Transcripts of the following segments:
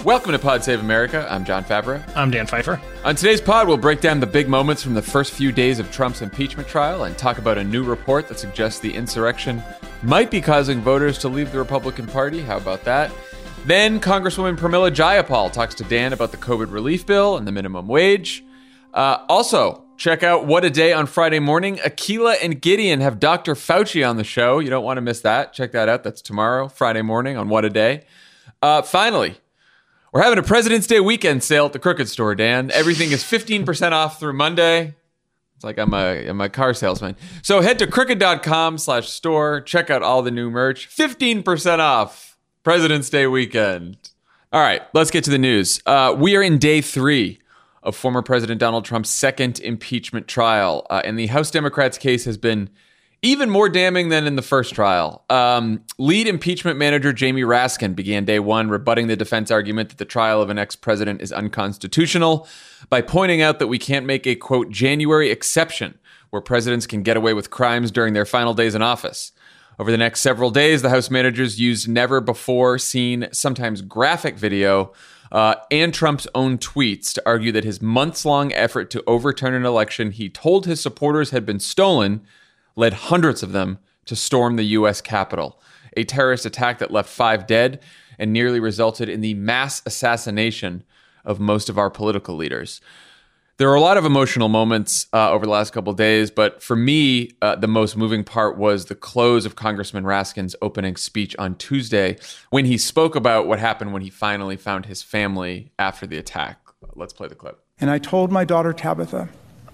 Welcome to Pod Save America. I'm John Favreau. I'm Dan Pfeiffer. On today's pod, we'll break down the big moments from the first few days of Trump's impeachment trial and talk about a new report that suggests the insurrection might be causing voters to leave the Republican Party. How about that? Then Congresswoman Pramila Jayapal talks to Dan about the COVID relief bill and the minimum wage. Also, check out What a Day on Friday morning. Akilah and Gideon have Dr. Fauci on the show. You don't want to miss that. Check that out. That's tomorrow, Friday morning on What a Day. Finally, we're having a President's Day weekend sale at the Crooked Store, Dan. Everything is 15% off through Monday. It's like I'm a car salesman. So head to crooked.com/store. Check out all the new merch. 15% off President's Day weekend. All right, let's get to the news. We are in day 3 of former President Donald Trump's second impeachment trial. And the House Democrats' case has been even more damning than in the first trial. Lead impeachment manager Jamie Raskin began day 1 rebutting the defense argument that the trial of an ex-president is unconstitutional by pointing out that we can't make a, quote, January exception where presidents can get away with crimes during their final days in office. Over the next several days, the House managers used never-before-seen, sometimes graphic video, and Trump's own tweets to argue that his months-long effort to overturn an election he told his supporters had been stolen led hundreds of them to storm the U.S. Capitol, a terrorist attack that left 5 dead and nearly resulted in the mass assassination of most of our political leaders. There are a lot of emotional moments over the last couple of days, but for me, the most moving part was the close of Congressman Raskin's opening speech on Tuesday when he spoke about what happened when he finally found his family after the attack. Let's play the clip. And I told my daughter Tabitha,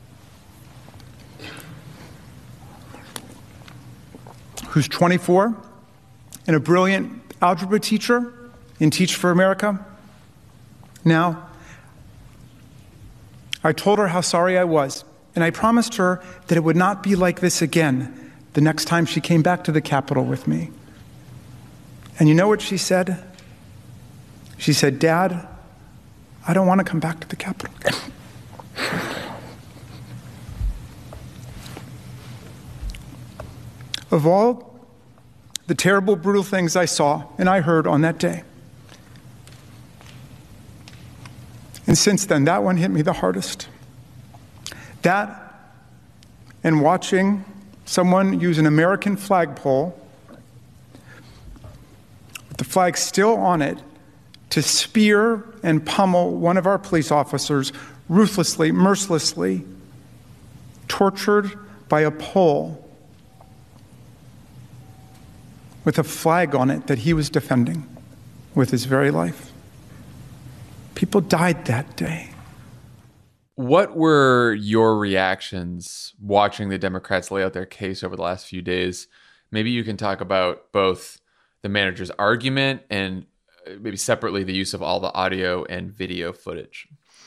who's 24 and a brilliant algebra teacher in Teach for America. Now, I told her how sorry I was, and I promised her that it would not be like this again the next time she came back to the Capitol with me. And you know what she said? She said, "Dad, I don't want to come back to the Capitol." Of all the terrible, brutal things I saw and I heard on that day, and since then, that one hit me the hardest. That and watching someone use an American flagpole with the flag still on it to spear and pummel one of our police officers ruthlessly, mercilessly, tortured by a pole with a flag on it that he was defending with his very life. People died that day. What were your reactions watching the Democrats lay out their case over the last few days? Maybe you can talk about both the manager's argument and maybe separately the use of all the audio and video footage.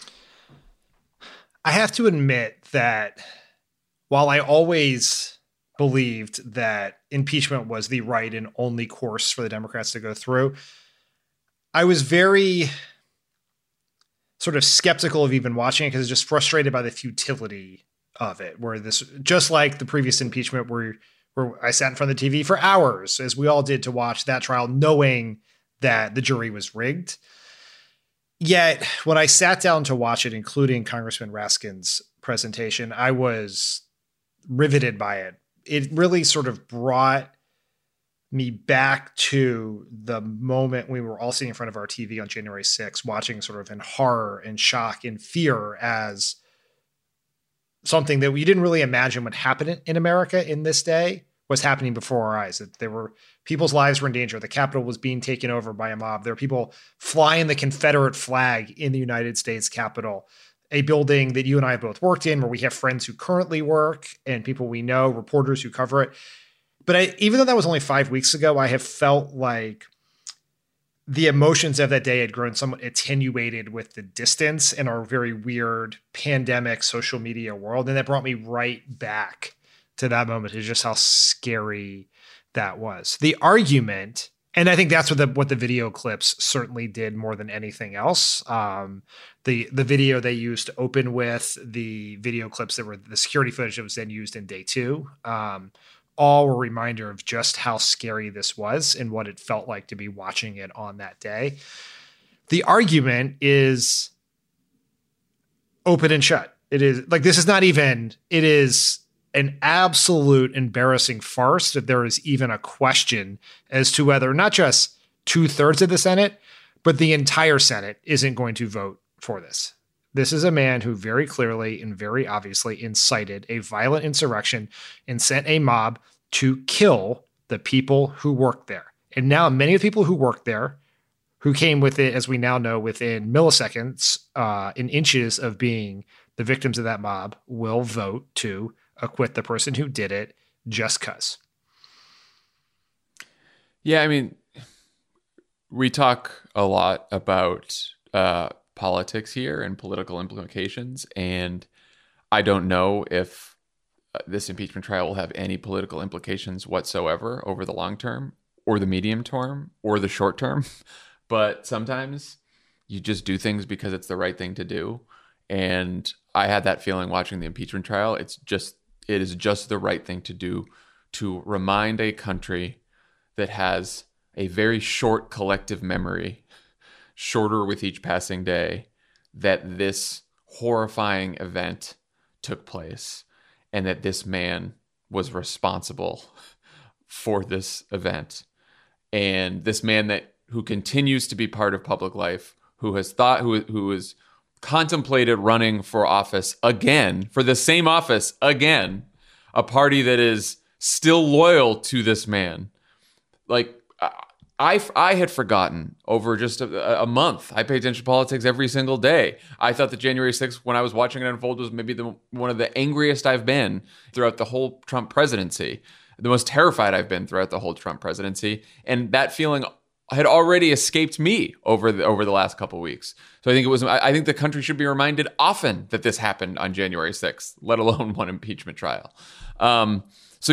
I have to admit that while I always believed that impeachment was the right and only course for the Democrats to go through, I was very sort of skeptical of even watching it because I was just frustrated by the futility of it, where this, just like the previous impeachment where I sat in front of the TV for hours, as we all did, to watch that trial, knowing that the jury was rigged. Yet when I sat down to watch it, including Congressman Raskin's presentation, I was riveted by it. It really sort of brought me back to the moment we were all sitting in front of our TV on January 6th, watching sort of in horror and shock and fear as something that we didn't really imagine would happen in America in this day was happening before our eyes. That there were people's lives were in danger. The Capitol was being taken over by a mob. There were people flying the Confederate flag in the United States Capitol, a building that you and I have both worked in, where we have friends who currently work and people we know, reporters who cover it. But even though that was only 5 weeks ago, I have felt like the emotions of that day had grown somewhat attenuated with the distance in our very weird pandemic social media world. And that brought me right back to that moment, is just how scary that was. The argument, and I think that's what the video clips certainly did more than anything else. The video they used to open with, the video clips that were the security footage that was then used in day 2, all were a reminder of just how scary this was and what it felt like to be watching it on that day. the argument is open and shut. It is like, this is not even, it is an absolute embarrassing farce that there is even a question as to whether not just 2/3 of the Senate, but the entire Senate isn't going to vote for this. This is a man who very clearly and very obviously incited a violent insurrection and sent a mob to kill the people who worked there. And now many of the people who worked there, who came with it, as we now know, within milliseconds, in inches of being the victims of that mob, will vote to acquit the person who did it just because. Yeah, I mean, we talk a lot about politics here and political implications, and I don't know if this impeachment trial will have any political implications whatsoever over the long term or the medium term or the short term. But sometimes you just do things because it's the right thing to do. And I had that feeling watching the impeachment trial. It is just the right thing to do to remind a country that has a very short collective memory, shorter with each passing day, that this horrifying event took place and that this man was responsible for this event. And this man who continues to be part of public life, who has contemplated running for office again, for the same office again, a party that is still loyal to this man. Like, I had forgotten over just a month. I pay attention to politics every single day. I thought that January 6th, when I was watching it unfold, was maybe one of the angriest I've been throughout the whole Trump presidency, the most terrified I've been throughout the whole Trump presidency. And that feeling had already escaped me over the last couple of weeks. So I think the country should be reminded often that this happened on January 6th, let alone one impeachment trial. I'm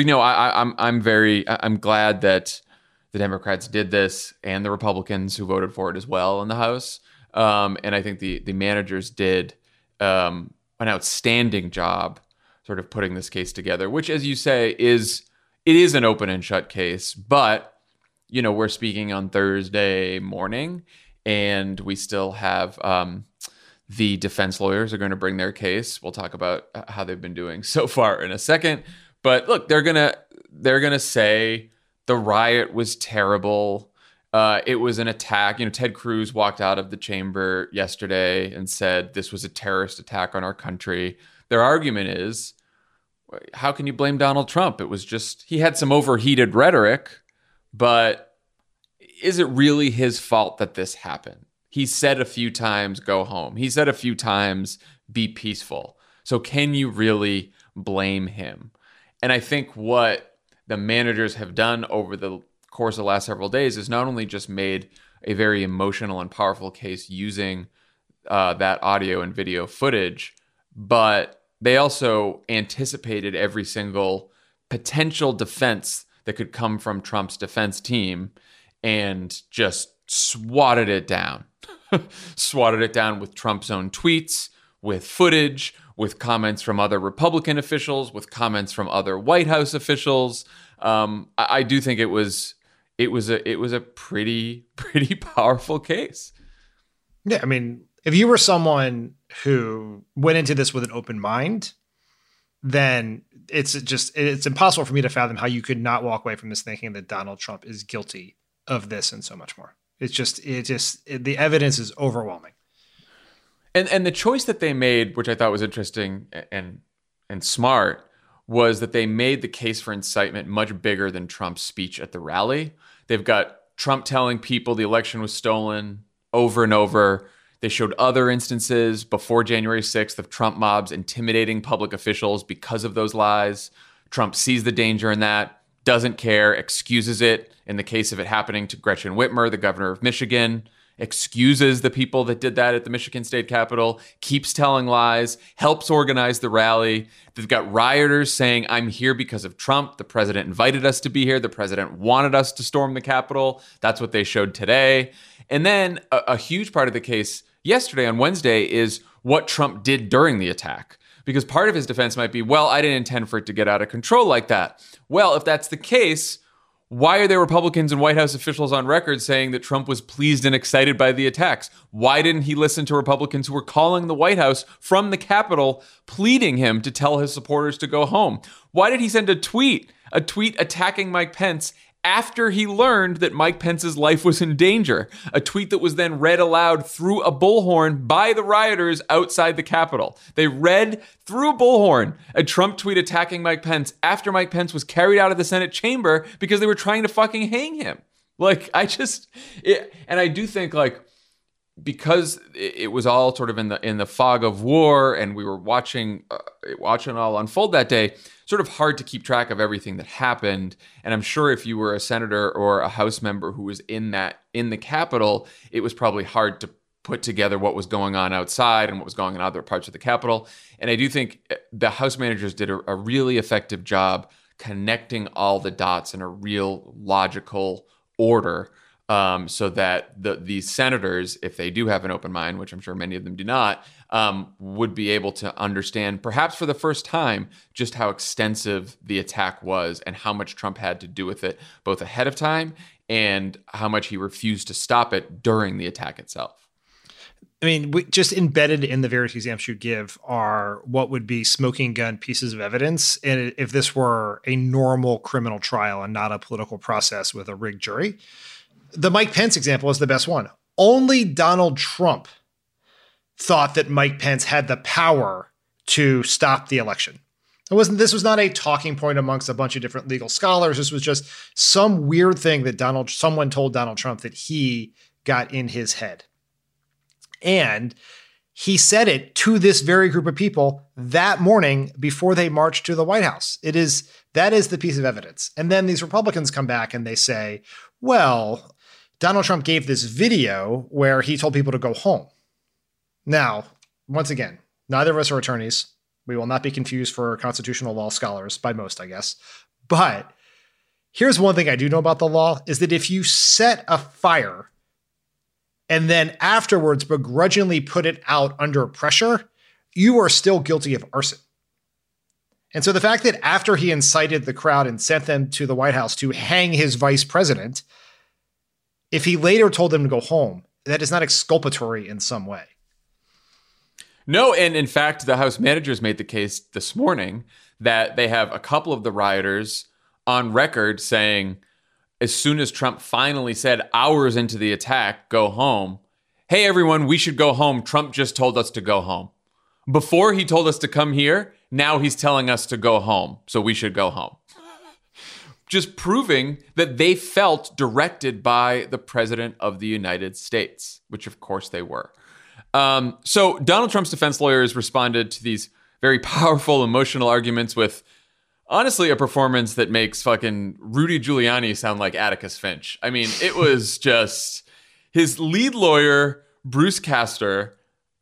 glad that the Democrats did this and the Republicans who voted for it as well in the House. And I think the managers did an outstanding job sort of putting this case together, which, as you say, is an open and shut case. But, we're speaking on Thursday morning, and we still have the defense lawyers are going to bring their case. We'll talk about how they've been doing so far in a second. But look, they're gonna say the riot was terrible. It was an attack. Ted Cruz walked out of the chamber yesterday and said this was a terrorist attack on our country. Their argument is, how can you blame Donald Trump? It was just, he had some overheated rhetoric, but is it really his fault that this happened? He said a few times, go home. He said a few times, be peaceful. So can you really blame him? And I think what the managers have done over the course of the last several days is not only just made a very emotional and powerful case using that audio and video footage, but they also anticipated every single potential defense that could come from Trump's defense team and just swatted it down. Swatted it down with Trump's own tweets, with footage, with comments from other Republican officials, with comments from other White House officials. I do think it was a pretty powerful case. Yeah, I mean, if you were someone who went into this with an open mind, then it's impossible for me to fathom how you could not walk away from this thinking that Donald Trump is guilty of this and so much more. The evidence is overwhelming. And the choice that they made, which I thought was interesting and smart, was that they made the case for incitement much bigger than Trump's speech at the rally. They've got Trump telling people the election was stolen over and over. They showed other instances before January 6th of Trump mobs intimidating public officials because of those lies. Trump sees the danger in that, doesn't care, excuses it in the case of it happening to Gretchen Whitmer, the governor of Michigan, excuses the people that did that at the Michigan State Capitol, keeps telling lies, helps organize the rally. They've got rioters saying, I'm here because of Trump. The president invited us to be here. The president wanted us to storm the Capitol. That's what they showed today. And then a huge part of the case yesterday on Wednesday is what Trump did during the attack. Because part of his defense might be, well, I didn't intend for it to get out of control like that. Well, if that's the case, Why are there Republicans and White House officials on record saying that Trump was pleased and excited by the attacks? Why didn't he listen to Republicans who were calling the White House from the Capitol, pleading him to tell his supporters to go home? Why did he send a tweet attacking Mike Pence after he learned that Mike Pence's life was in danger? A tweet that was then read aloud through a bullhorn by the rioters outside the Capitol. They read through a bullhorn a Trump tweet attacking Mike Pence after Mike Pence was carried out of the Senate chamber because they were trying to fucking hang him. Like, and I do think, like, because it was all sort of in the fog of war, and we were watching it all unfold that day, sort of hard to keep track of everything that happened. And I'm sure if you were a senator or a House member who was in the Capitol, it was probably hard to put together what was going on outside and what was going on in other parts of the Capitol. And I do think the House managers did a really effective job connecting all the dots in a real logical order. So that these senators, if they do have an open mind, which I'm sure many of them do not, would be able to understand, perhaps for the first time, just how extensive the attack was and how much Trump had to do with it, both ahead of time and how much he refused to stop it during the attack itself. I mean, just embedded in the various examples you give are what would be smoking gun pieces of evidence. And if this were a normal criminal trial and not a political process with a rigged jury, the Mike Pence example is the best one. Only Donald Trump thought that Mike Pence had the power to stop the election. This was not a talking point amongst a bunch of different legal scholars. This was just some weird thing that someone told Donald Trump that he got in his head. And he said it to this very group of people that morning before they marched to the White House. That is the piece of evidence. And then these Republicans come back and they say, well, Donald Trump gave this video where he told people to go home. Now, once again, neither of us are attorneys. We will not be confused for constitutional law scholars, by most, I guess. But here's one thing I do know about the law is that if you set a fire and then afterwards begrudgingly put it out under pressure, you are still guilty of arson. And so the fact that after he incited the crowd and sent them to the White House to hang his vice president, if he later told them to go home, that is not exculpatory in some way. No, and in fact, the House managers made the case this morning that they have a couple of the rioters on record saying, as soon as Trump finally said hours into the attack, go home, hey, everyone, we should go home. Trump just told us to go home. Before he told us to come here, now he's telling us to go home, so we should go home. Just proving that they felt directed by the president of the United States, which of course they were. So Donald Trump's defense lawyers responded to these very powerful emotional arguments with, honestly, a performance that makes fucking Rudy Giuliani sound like Atticus Finch. I mean, it was just his lead lawyer, Bruce Castor,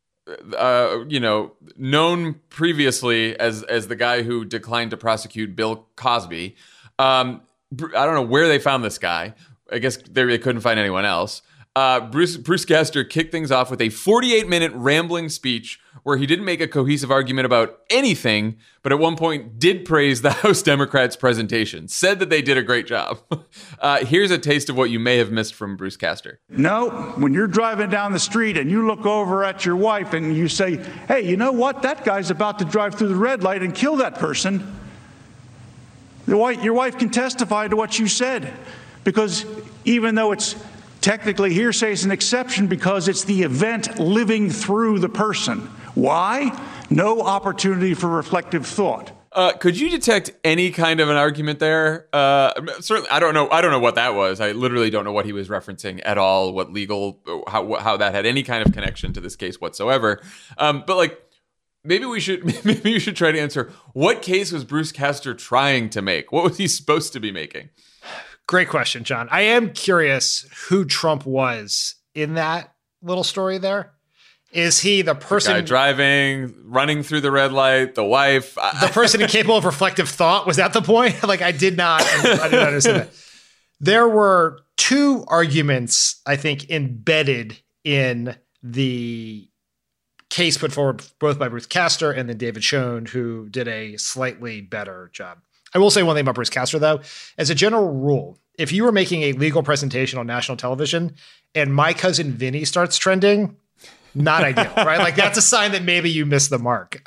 known previously as the guy who declined to prosecute Bill Cosby. I don't know where they found this guy. I guess they couldn't find anyone else. Bruce Castor kicked things off with a 48-minute rambling speech where he didn't make a cohesive argument about anything, but at one point did praise the House Democrats' presentation, said that they did a great job. Here's a taste of what you may have missed from Bruce Castor. No, when you're driving down the street and you look over at your wife and you say, hey, you know what? That guy's about to drive through the red light and kill that person. Your wife can testify to what you said, because even though it's technically hearsay, is an exception because it's the event living through the person. Why? No opportunity for reflective thought. Could you detect any kind of an argument there? Certainly, I don't know what that was. I literally don't know what he was referencing at all. What legal, how that had any kind of connection to this case whatsoever. But like, maybe you should try to answer, what case was Bruce Castor trying to make? What was he supposed to be making? Great question, John. I am curious who Trump was in that little story there. Is he the person the guy driving, running through the red light, the wife? The person incapable of reflective thought? Was that the point? Like, I did not understand that. There were two arguments, I think, embedded in the case put forward both by Bruce Castor and then David Schoen, who did a slightly better job. I will say one thing about Bruce Castor, though. As a general rule, if you were making a legal presentation on national television and My Cousin Vinny starts trending, not ideal, right? Like that's a sign that maybe you missed the mark.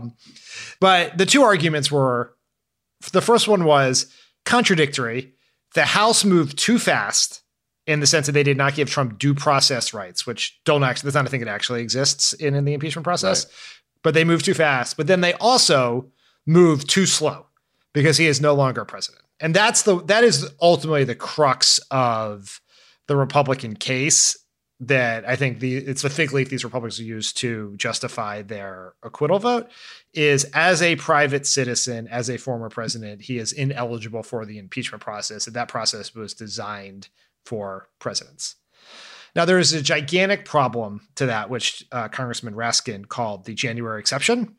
But the two arguments were, the first one was contradictory. The House moved too fast in the sense that they did not give Trump due process rights, which that's not a thing that actually exists in the impeachment process, right. But they moved too fast. But then they also moved too slow because he is no longer president. And that is ultimately the crux of the Republican case that I think it's the fig leaf these Republicans use to justify their acquittal vote is, as a private citizen, as a former president, he is ineligible for the impeachment process. And that process was designed for presidents. Now, there is a gigantic problem to that, which Congressman Raskin called the January exception.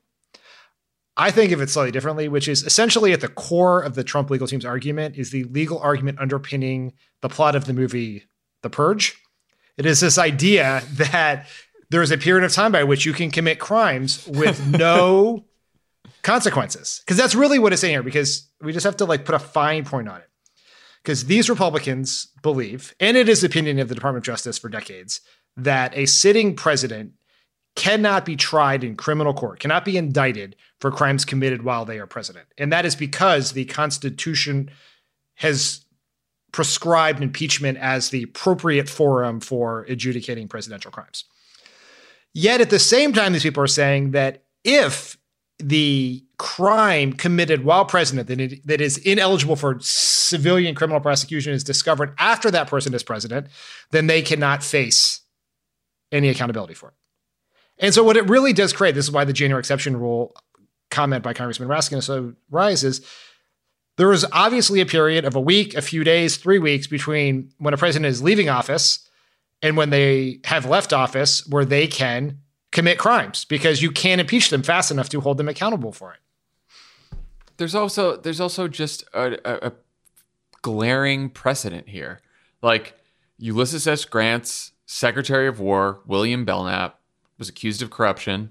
I think of it slightly differently, which is essentially at the core of the Trump legal team's argument is the legal argument underpinning the plot of the movie The Purge. It is this idea that there is a period of time by which you can commit crimes with no consequences. Because that's really what it's saying here, because we just have to put a fine point on it. Because these Republicans believe, and it is the opinion of the Department of Justice for decades, that a sitting president cannot be tried in criminal court, cannot be indicted for crimes committed while they are president. And that is because the Constitution has prescribed impeachment as the appropriate forum for adjudicating presidential crimes. Yet at the same time, these people are saying that if the crime committed while president that is ineligible for civilian criminal prosecution is discovered after that person is president, then they cannot face any accountability for it. And so what it really does create, this is why the January exception rule comment by Congressman Raskin so rises. There is obviously a period of a week, a few days, 3 weeks between when a president is leaving office and when they have left office where they can commit crimes because you can't impeach them fast enough to hold them accountable for it. There's also just a glaring precedent here. Like Ulysses S. Grant's Secretary of War, William Belknap, was accused of corruption.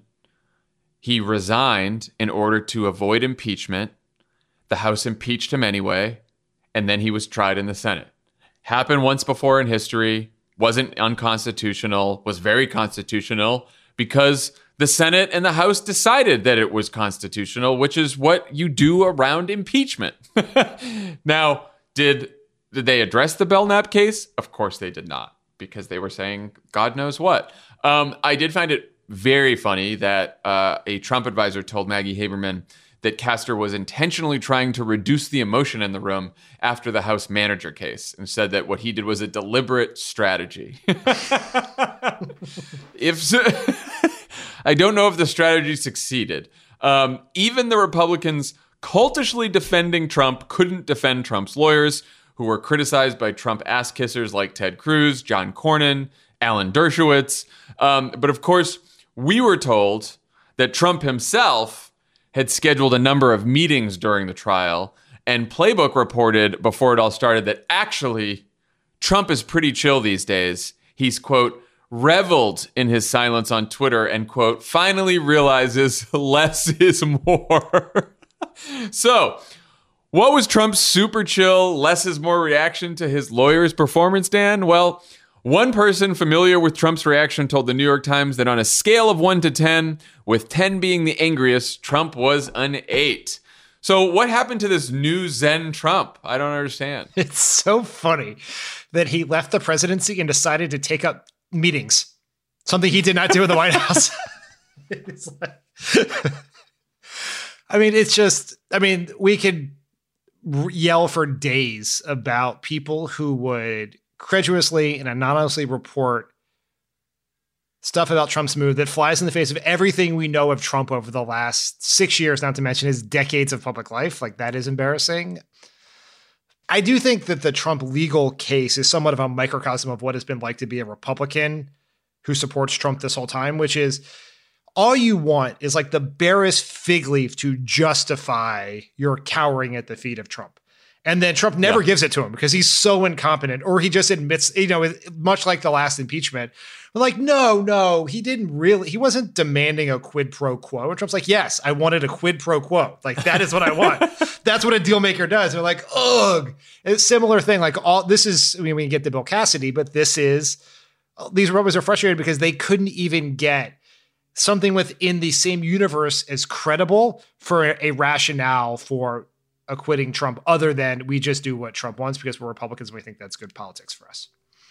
He resigned in order to avoid impeachment. The House impeached him anyway, and then he was tried in the Senate. Happened once before in history, wasn't unconstitutional, was very constitutional because the Senate and the House decided that it was constitutional, which is what you do around impeachment. Now, did they address the Belknap case? Of course they did not, because they were saying God knows what. I did find it very funny that a Trump advisor told Maggie Haberman that Castor was intentionally trying to reduce the emotion in the room after the House manager case and said that what he did was a deliberate strategy. I don't know if the strategy succeeded. Even the Republicans cultishly defending Trump couldn't defend Trump's lawyers, who were criticized by Trump ass-kissers like Ted Cruz, John Cornyn, Alan Dershowitz. But of course, we were told that Trump himself had scheduled a number of meetings during the trial, and Playbook reported before it all started that actually Trump is pretty chill these days. He's, quote, reveled in his silence on Twitter and, quote, finally realizes less is more. So, what was Trump's super chill, less is more reaction to his lawyer's performance, Dan? Well, one person familiar with Trump's reaction told the New York Times that on a scale of 1 to 10, with 10 being the angriest, Trump was an 8. So what happened to this new Zen Trump? I don't understand. It's so funny that he left the presidency and decided to take up meetings, something he did not do in the White House. It's like, we could yell for days about people who would credulously and anonymously report stuff about Trump's move that flies in the face of everything we know of Trump over the last 6 years, not to mention his decades of public life. Like, that is embarrassing. I do think that the Trump legal case is somewhat of a microcosm of what it's been like to be a Republican who supports Trump this whole time, which is all you want is like the barest fig leaf to justify your cowering at the feet of Trump. And then Trump never gives it to him because he's so incompetent, or he just admits, much like the last impeachment, we're like, no, he wasn't demanding a quid pro quo. And Trump's like, yes, I wanted a quid pro quo. Like, that is what I want. That's what a deal maker does. They're like, ugh. It's a similar thing. Like, we can get to Bill Cassidy, but these Republicans are frustrated because they couldn't even get something within the same universe as credible for a rationale for acquitting Trump, other than we just do what Trump wants because we're Republicans and we think that's good politics for us.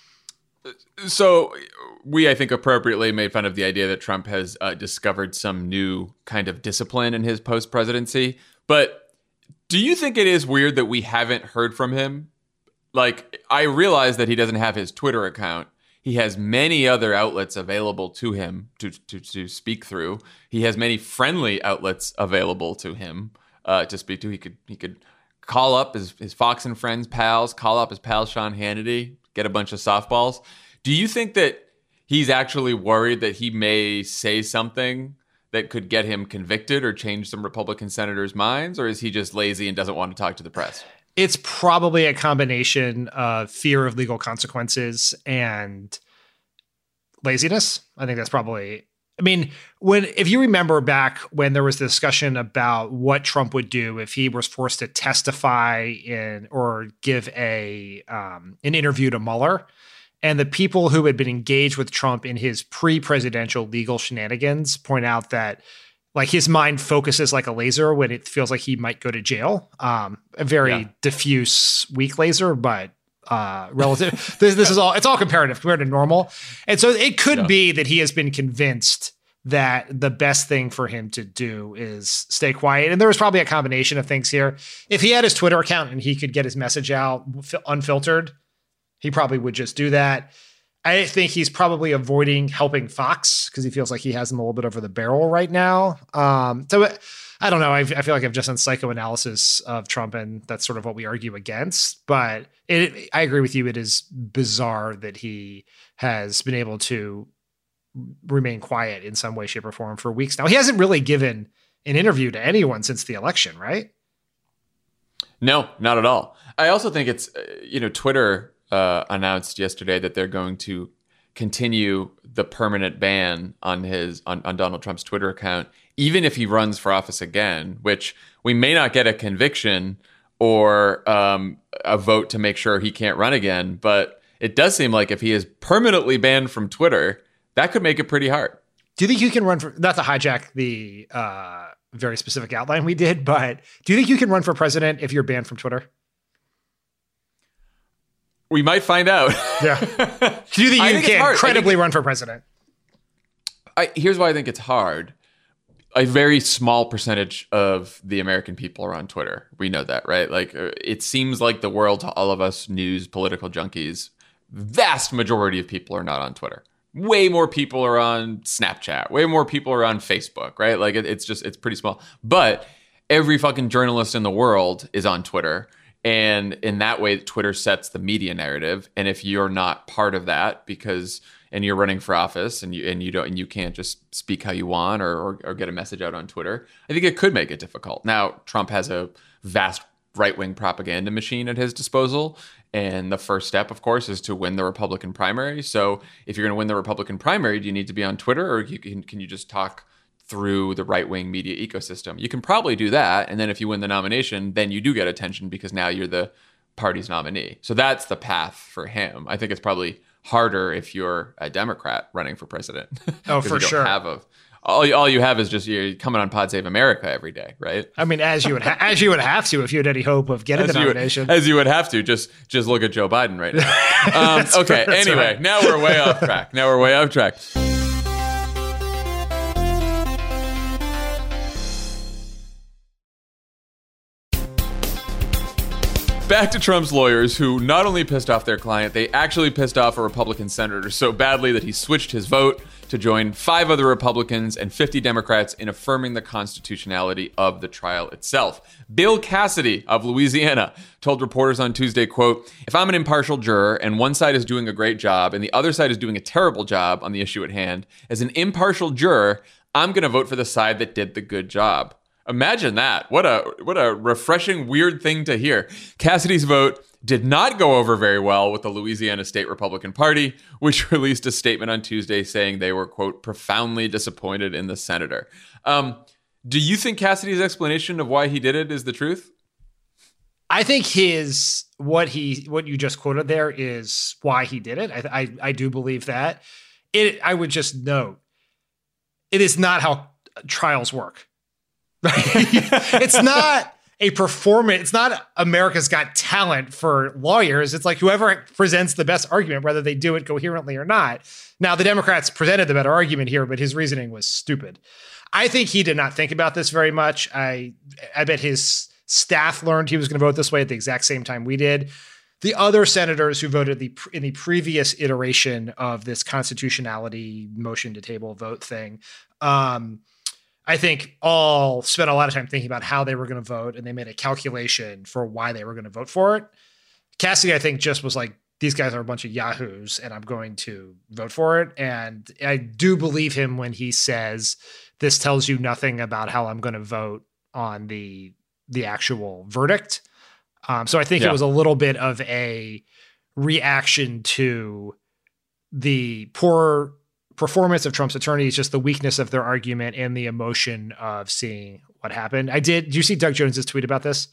So we, I think, appropriately made fun of the idea that Trump has discovered some new kind of discipline in his post-presidency. But do you think it is weird that we haven't heard from him? Like, I realize that he doesn't have his Twitter account. He has many other outlets available to him to speak through. He has many friendly outlets available to him to speak to. He could call up his Fox and Friends pals, call up his pal Sean Hannity, get a bunch of softballs. Do you think that he's actually worried that he may say something that could get him convicted or change some Republican senators' minds? Or is he just lazy and doesn't want to talk to the press? It's probably a combination of fear of legal consequences and laziness. I think that's probably, if you remember back when there was discussion about what Trump would do if he was forced to testify or give an interview to Mueller, and the people who had been engaged with Trump in his pre-presidential legal shenanigans point out that, like, his mind focuses like a laser when it feels like he might go to jail. A very diffuse, weak laser, but relative. This is all, it's all comparative compared to normal. And so it could be that he has been convinced that the best thing for him to do is stay quiet. And there was probably a combination of things here. If he had his Twitter account and he could get his message out unfiltered, he probably would just do that. I think he's probably avoiding helping Fox because he feels like he has them a little bit over the barrel right now. So I don't know. I feel like I've just done psychoanalysis of Trump, and that's sort of what we argue against. But I agree with you. It is bizarre that he has been able to remain quiet in some way, shape, or form for weeks now. He hasn't really given an interview to anyone since the election, right? No, not at all. I also think it's, Twitter announced yesterday that they're going to continue the permanent ban on Donald Trump's Twitter account, even if he runs for office again, which we may not get a conviction or a vote to make sure he can't run again. But it does seem like if he is permanently banned from Twitter, that could make it pretty hard. Do you think you can run for, not to hijack the very specific outline we did, but do you think you can run for president if you're banned from Twitter? We might find out. Yeah. Do you think you can credibly run for president? Here's why I think it's hard. A very small percentage of the American people are on Twitter. We know that, right? Like, it seems like the world to all of us news, political junkies, vast majority of people are not on Twitter. Way more people are on Snapchat. Way more people are on Facebook, right? Like, it's pretty small. But every fucking journalist in the world is on Twitter. And in that way, Twitter sets the media narrative. And if you're not part of that and you're running for office and you can't just speak how you want or get a message out on Twitter, I think it could make it difficult. Now, Trump has a vast right-wing propaganda machine at his disposal. And the first step, of course, is to win the Republican primary. So if you're going to win the Republican primary, do you need to be on Twitter, or can you just talk through the right-wing media ecosystem? You can probably do that. And then if you win the nomination, then you do get attention because now you're the party's nominee. So that's the path for him. I think it's probably harder if you're a Democrat running for president. Oh, for sure. All you have is just you're coming on Pod Save America every day, right? I mean, as you would have to if you had any hope of getting the nomination. As you would have to. Just look at Joe Biden right now. Okay, anyway, right. Now we're way off track. Back to Trump's lawyers, who not only pissed off their client, they actually pissed off a Republican senator so badly that he switched his vote to join 5 other Republicans and 50 Democrats in affirming the constitutionality of the trial itself. Bill Cassidy of Louisiana told reporters on Tuesday, quote, "If I'm an impartial juror and one side is doing a great job and the other side is doing a terrible job on the issue at hand, as an impartial juror, I'm going to vote for the side that did the good job. Imagine that. What a refreshing, weird thing to hear. Cassidy's vote did not go over very well with the Louisiana State Republican Party, which released a statement on Tuesday saying they were, quote, profoundly disappointed in the senator. Do you think Cassidy's explanation of why he did it is the truth? I think what you just quoted there is why he did it. I do believe that. I would just note, it is not how trials work. It's not a performance. It's not America's Got Talent for lawyers. It's like whoever presents the best argument, whether they do it coherently or not. Now, the Democrats presented the better argument here, but his reasoning was stupid. I think he did not think about this very much. I bet his staff learned he was going to vote this way at the exact same time we did. The other senators who voted in the previous iteration of this constitutionality motion to table vote thing, I think all spent a lot of time thinking about how they were going to vote, and they made a calculation for why they were going to vote for it. Cassidy, I think, just was like, these guys are a bunch of yahoos, and I'm going to vote for it. And I do believe him when he says, this tells you nothing about how I'm going to vote on the actual verdict. So I think it was a little bit of a reaction to the poor performance of Trump's attorneys, just the weakness of their argument and the emotion of seeing what happened. Did you see Doug Jones's tweet about this?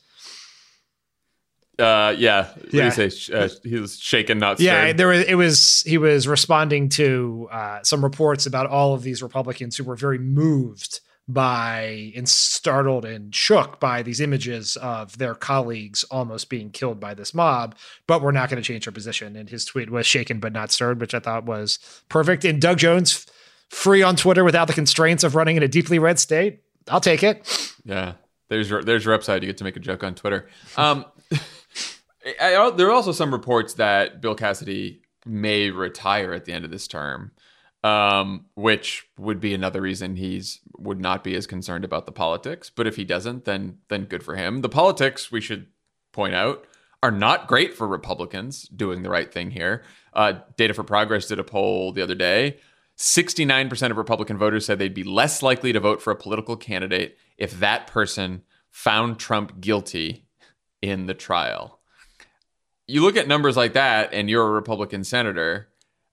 Yeah. What did he say? He was shaken, not stirred. Yeah, he was responding to some reports about all of these Republicans who were very moved by and startled and shook by these images of their colleagues almost being killed by this mob, but we're not going to change our position. And his tweet was shaken but not stirred, which I thought was perfect. And Doug Jones, free on Twitter without the constraints of running in a deeply red state. I'll take it. Yeah, there's your upside. You get to make a joke on Twitter. There are also some reports that Bill Cassidy may retire at the end of this term. Which would be another reason would not be as concerned about the politics. But if he doesn't, then good for him. The politics, we should point out, are not great for Republicans doing the right thing here. Data for Progress did a poll the other day. 69% of Republican voters said they'd be less likely to vote for a political candidate if that person found Trump guilty in the trial. You look at numbers like that, and you're a Republican senator,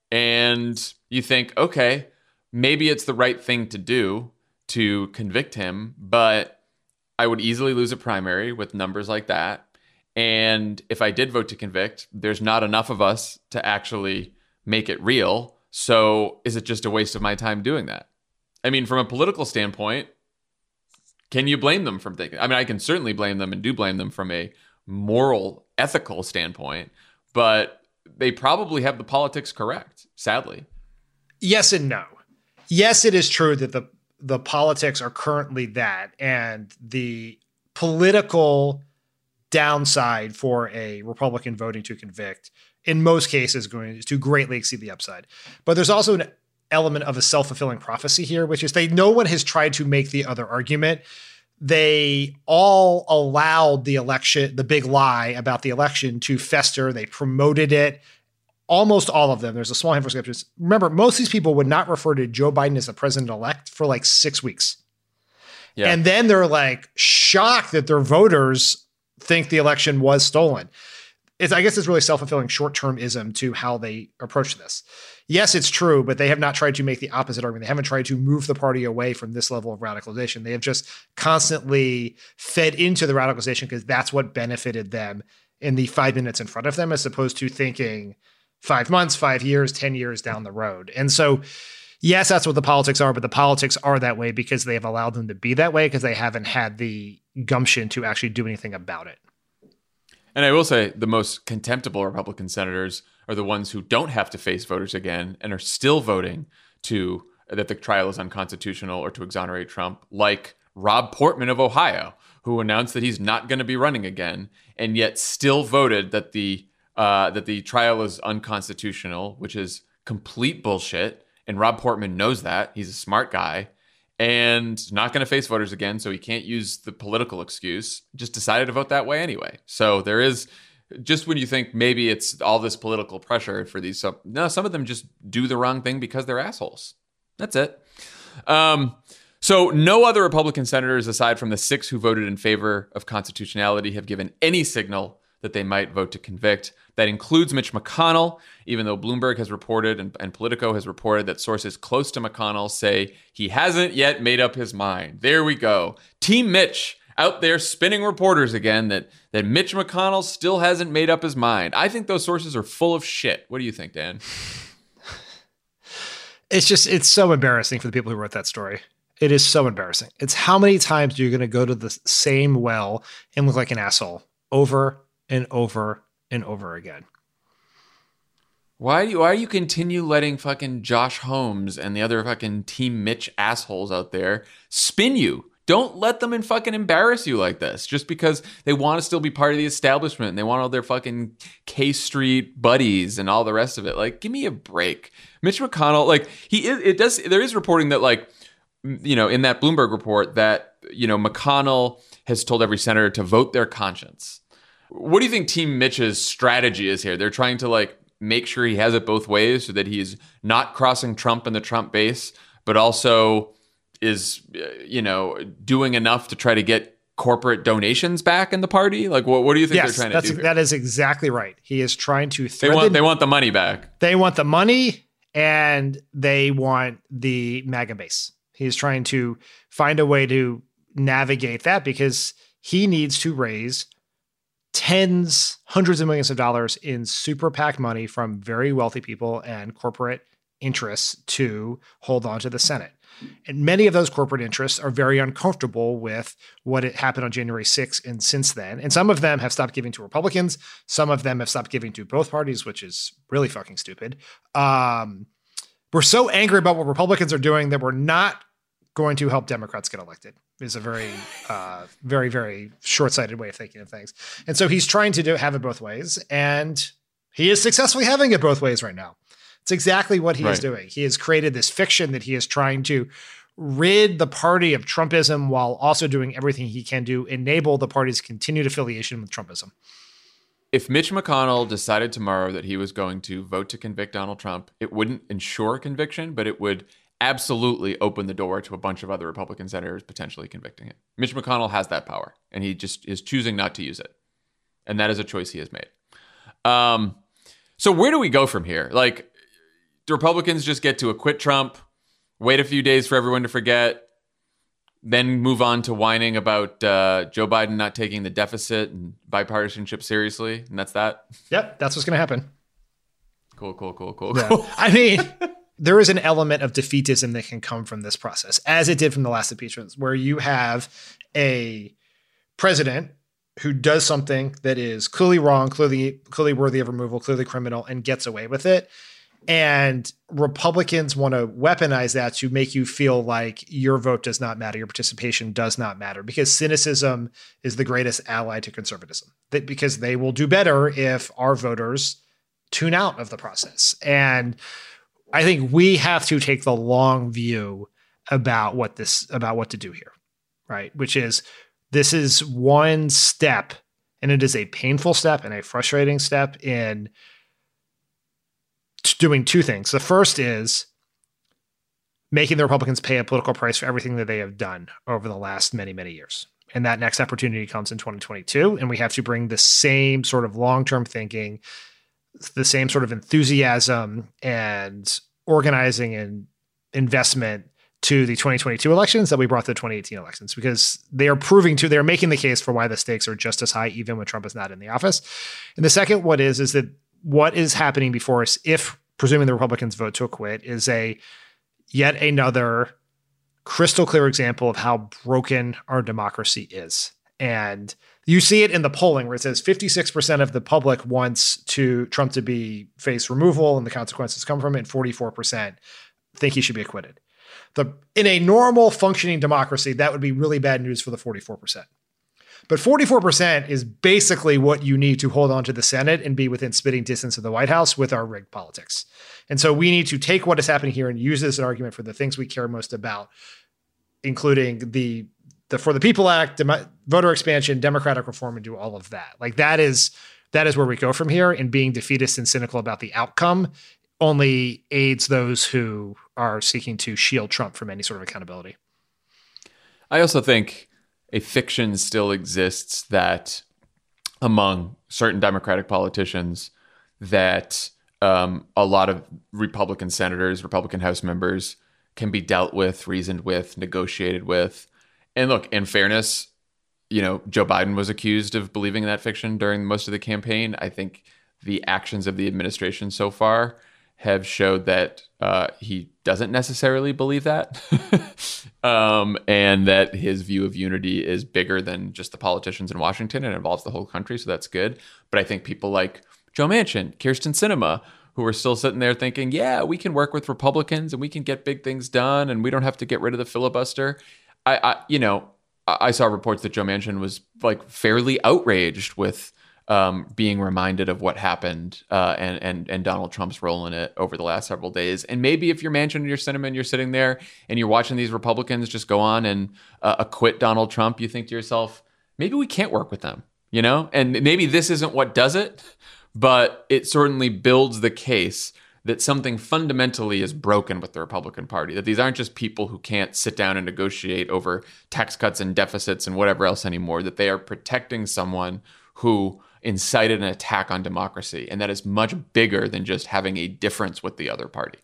and you think, okay, maybe it's the right thing to do to convict him, but I would easily lose a primary with numbers like that. And if I did vote to convict, there's not enough of us to actually make it real. So is it just a waste of my time doing that? I mean, from a political standpoint, can you blame them from thinking? I mean, I can certainly blame them and do blame them from a moral, ethical standpoint, but they probably have the politics correct, sadly. Yes and no. Yes, it is true that the politics are currently that, and the political downside for a Republican voting to convict in most cases going to greatly exceed the upside. But there's also an element of a self-fulfilling prophecy here, which is no one has tried to make the other argument. They all allowed the election, the big lie about the election, to fester. They promoted it. Almost all of them. There's a small handful of skeptics. Remember, most of these people would not refer to Joe Biden as the president-elect for like 6 weeks. Yeah. And then they're like shocked that their voters think the election was stolen. I guess it's really self-fulfilling short-termism to how they approach this. Yes, it's true, but they have not tried to make the opposite argument. They haven't tried to move the party away from this level of radicalization. They have just constantly fed into the radicalization because that's what benefited them in the 5 minutes in front of them, as opposed to thinking 5 months, 5 years, 10 years down the road. And so, yes, that's what the politics are, but the politics are that way because they have allowed them to be that way because they haven't had the gumption to actually do anything about it. And I will say the most contemptible Republican senators are the ones who don't have to face voters again and are still voting that the trial is unconstitutional or to exonerate Trump, like Rob Portman of Ohio, who announced that he's not going to be running again and yet still voted that the trial is unconstitutional, which is complete bullshit. And Rob Portman knows that. He's a smart guy and not going to face voters again, so he can't use the political excuse. Just decided to vote that way anyway. So there is, just when you think maybe it's all this political pressure for these, some of them just do the wrong thing because they're assholes. That's it. So no other Republican senators, aside from the 6 who voted in favor of constitutionality, have given any signal that they might vote to convict. That includes Mitch McConnell, even though Bloomberg has reported and Politico has reported that sources close to McConnell say he hasn't yet made up his mind. There we go. Team Mitch out there spinning reporters again that Mitch McConnell still hasn't made up his mind. I think those sources are full of shit. What do you think, Dan? It's so embarrassing for the people who wrote that story. It is so embarrassing. It's how many times you're going to go to the same well and look like an asshole over and over and over again. Why do you continue letting fucking Josh Holmes and the other fucking Team Mitch assholes out there spin you? Don't let them fucking embarrass you like this just because they want to still be part of the establishment and they want all their fucking K Street buddies and all the rest of it. Like, give me a break. Mitch McConnell, like, there is reporting that, like, you know, in that Bloomberg report that, you know, McConnell has told every senator to vote their conscience. What do you think Team Mitch's strategy is here? They're trying to, like, make sure he has it both ways so that he's not crossing Trump and the Trump base, but also is, you know, doing enough to try to get corporate donations back in the party? Like, what do you think they're trying to do here? That is exactly right. He is trying to they want the money back. They want the money and they want the MAGA base. He's trying to find a way to navigate that because he needs to raise hundreds of millions of dollars in super PAC money from very wealthy people and corporate interests to hold on to the Senate. And many of those corporate interests are very uncomfortable with what happened on January 6th and since then. And some of them have stopped giving to Republicans. Some of them have stopped giving to both parties, which is really fucking stupid. We're so angry about what Republicans are doing that we're not going to help Democrats get elected. Is a very, very, very short-sighted way of thinking of things. And so he's trying to have it both ways, and he is successfully having it both ways right now. It's exactly what he is doing. He has created this fiction that he is trying to rid the party of Trumpism while also doing everything he can to enable the party's continued affiliation with Trumpism. If Mitch McConnell decided tomorrow that he was going to vote to convict Donald Trump, it wouldn't ensure conviction, but it would absolutely open the door to a bunch of other Republican senators potentially convicting him. Mitch McConnell has that power, and he just is choosing not to use it. And that is a choice he has made. So where do we go from here? Like, the Republicans just get to acquit Trump, wait a few days for everyone to forget, then move on to whining about Joe Biden not taking the deficit and bipartisanship seriously, and that's that? Yep, that's what's going to happen. Cool. Yeah. I mean, there is an element of defeatism that can come from this process, as it did from the last impeachments, where you have a president who does something that is clearly wrong, clearly worthy of removal, clearly criminal, and gets away with it. And Republicans want to weaponize that to make you feel like your vote does not matter, your participation does not matter, because cynicism is the greatest ally to conservatism. Because they will do better if our voters tune out of the process. And I think we have to take the long view about what to do here, right? Which is, this is one step, and it is a painful step and a frustrating step in doing two things. The first is making the Republicans pay a political price for everything that they have done over the last many, many years. And that next opportunity comes in 2022. And we have to bring the same sort of long-term thinking, the same sort of enthusiasm and organizing and investment to the 2022 elections that we brought to the 2018 elections, because they're making the case for why the stakes are just as high, even when Trump is not in the office. And the second, is that what is happening before us, if presuming the Republicans vote to acquit, is yet another crystal clear example of how broken our democracy is. And you see it in the polling where it says 56% of the public wants Trump to face removal and the consequences come from it, and 44% think he should be acquitted. In a normal functioning democracy, that would be really bad news for the 44%. But 44% is basically what you need to hold on to the Senate and be within spitting distance of the White House with our rigged politics. And so we need to take what is happening here and use this as an argument for the things we care most about, including the For the People Act, voter expansion, democratic reform, and do all of that. Like, that is where we go from here, and being defeatist and cynical about the outcome only aids those who are seeking to shield Trump from any sort of accountability. I also think a fiction still exists that among certain Democratic politicians that a lot of Republican senators, Republican House members can be dealt with, reasoned with, negotiated with. And look, in fairness, Joe Biden was accused of believing in that fiction during most of the campaign. I think the actions of the administration so far have showed that he doesn't necessarily believe that, and that his view of unity is bigger than just the politicians in Washington and involves the whole country. So that's good. But I think people like Joe Manchin, Kyrsten Sinema, who are still sitting there thinking, yeah, we can work with Republicans and we can get big things done and we don't have to get rid of the filibuster. I saw reports that Joe Manchin was like fairly outraged with being reminded of what happened and Donald Trump's role in it over the last several days. And maybe if you're Manchin and you're Sinema, you're sitting there and you're watching these Republicans just go on and acquit Donald Trump, you think to yourself, maybe we can't work with them, And maybe this isn't what does it, but it certainly builds the case that something fundamentally is broken with the Republican Party, that these aren't just people who can't sit down and negotiate over tax cuts and deficits and whatever else anymore, that they are protecting someone who incited an attack on democracy. And that is much bigger than just having a difference with the other party.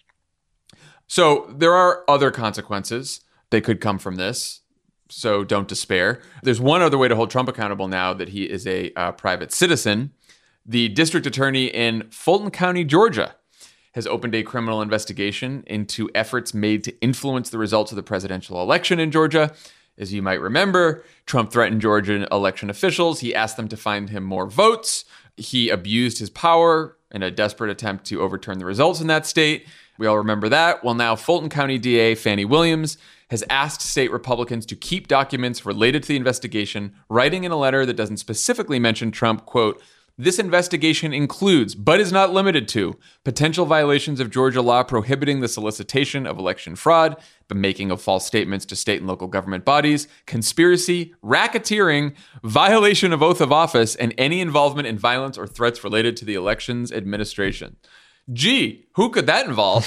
So there are other consequences that could come from this. So don't despair. There's one other way to hold Trump accountable now that he is a private citizen. The district attorney in Fulton County, Georgia, has opened a criminal investigation into efforts made to influence the results of the presidential election in Georgia. As you might remember, Trump threatened Georgian election officials. He asked them to find him more votes. He abused his power in a desperate attempt to overturn the results in that state. We all remember that. Well, now Fulton County DA Fannie Williams has asked state Republicans to keep documents related to the investigation, writing in a letter that doesn't specifically mention Trump, quote, "This investigation includes, but is not limited to, potential violations of Georgia law prohibiting the solicitation of election fraud, the making of false statements to state and local government bodies, conspiracy, racketeering, violation of oath of office, and any involvement in violence or threats related to the elections administration." Gee, who could that involve?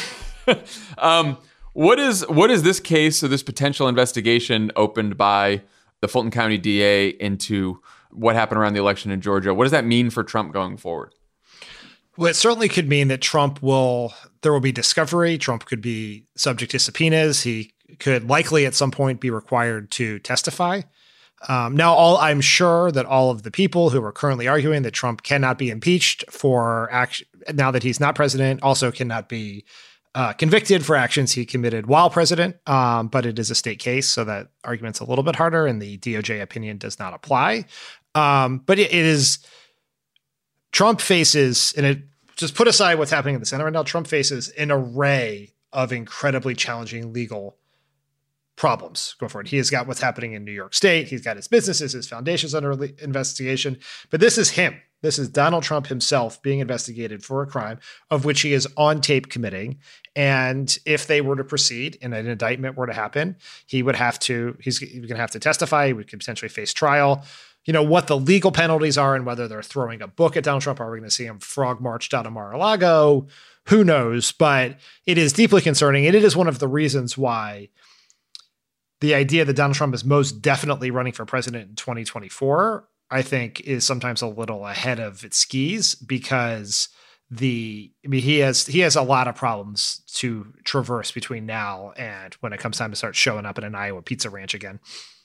What is this case or this potential investigation opened by the Fulton County DA into what happened around the election in Georgia? What does that mean for Trump going forward? Well, it certainly could mean that there will be discovery. Trump could be subject to subpoenas. He could likely at some point be required to testify. Now, I'm sure that all of the people who are currently arguing that Trump cannot be impeached for action now that he's not president also cannot be convicted for actions he committed while president. But it is a state case, so that argument's a little bit harder, and the DOJ opinion does not apply. But it is Trump faces, and it just put aside what's happening in the Senate right now, Trump faces an array of incredibly challenging legal problems going forward. He has got what's happening in New York State. He's got his businesses, his foundations under investigation. But this is him. This is Donald Trump himself being investigated for a crime of which he is on tape committing. And if they were to proceed and an indictment were to happen, he's going to have to testify. He could potentially face trial. What the legal penalties are and whether they're throwing a book at Donald Trump. Are we going to see him frog marched out of Mar-a-Lago? Who knows? But it is deeply concerning. And it is one of the reasons why the idea that Donald Trump is most definitely running for president in 2024, I think, is sometimes a little ahead of its skis because he has a lot of problems to traverse between now and when it comes time to start showing up at an Iowa pizza ranch again.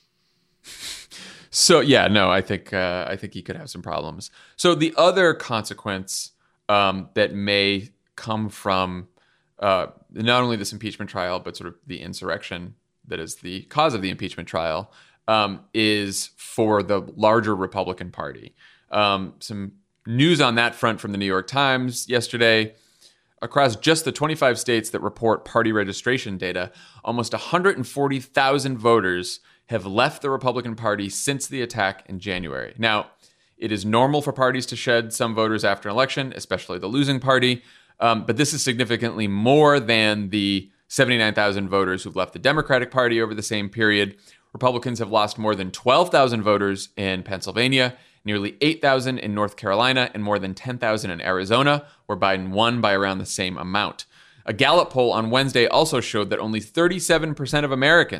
So yeah, no, I think he could have some problems. So the other consequence that may come from not only this impeachment trial, but sort of the insurrection that is the cause of the impeachment trial, is for the larger Republican Party. Some news on that front from the New York Times yesterday. Across just the 25 states that report party registration data, almost 140,000 voters have left the Republican Party since the attack in January. Now, it is normal for parties to shed some voters after an election, especially the losing party, but this is significantly more than the 79,000 voters who've left the Democratic Party over the same period. Republicans have lost more than 12,000 voters in Pennsylvania, nearly 8,000 in North Carolina, and more than 10,000 in Arizona, where Biden won by around the same amount. A Gallup poll on Wednesday also showed that only 37% of Americans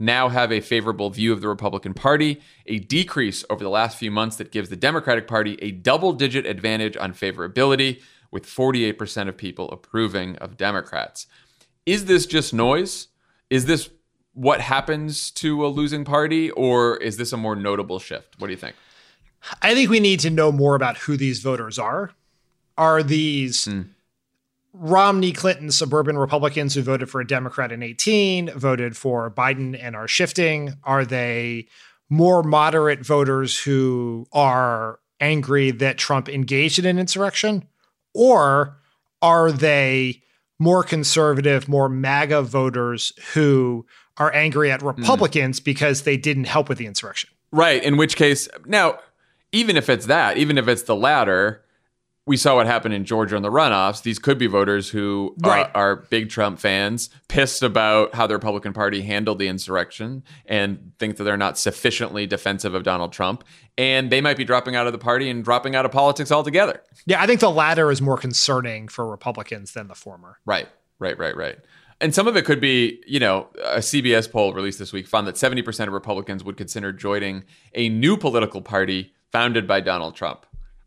now have a favorable view of the Republican Party, a decrease over the last few months that gives the Democratic Party a double-digit advantage on favorability, with 48% of people approving of Democrats. Is this just noise? Is this what happens to a losing party, or is this a more notable shift? What do you think? I think we need to know more about who these voters are. Are these Romney, Clinton, suburban Republicans who voted for a Democrat in 2018, voted for Biden and are shifting? Are they more moderate voters who are angry that Trump engaged in an insurrection? Or are they more conservative, more MAGA voters who are angry at Republicans because they didn't help with the insurrection? Right. In which case, now, even if it's that, even if it's the latter, we saw what happened in Georgia in the runoffs. These could be voters who are big Trump fans, pissed about how the Republican Party handled the insurrection and think that they're not sufficiently defensive of Donald Trump. And they might be dropping out of the party and dropping out of politics altogether. Yeah, I think the latter is more concerning for Republicans than the former. Right. And some of it could be, a CBS poll released this week found that 70% of Republicans would consider joining a new political party founded by Donald Trump.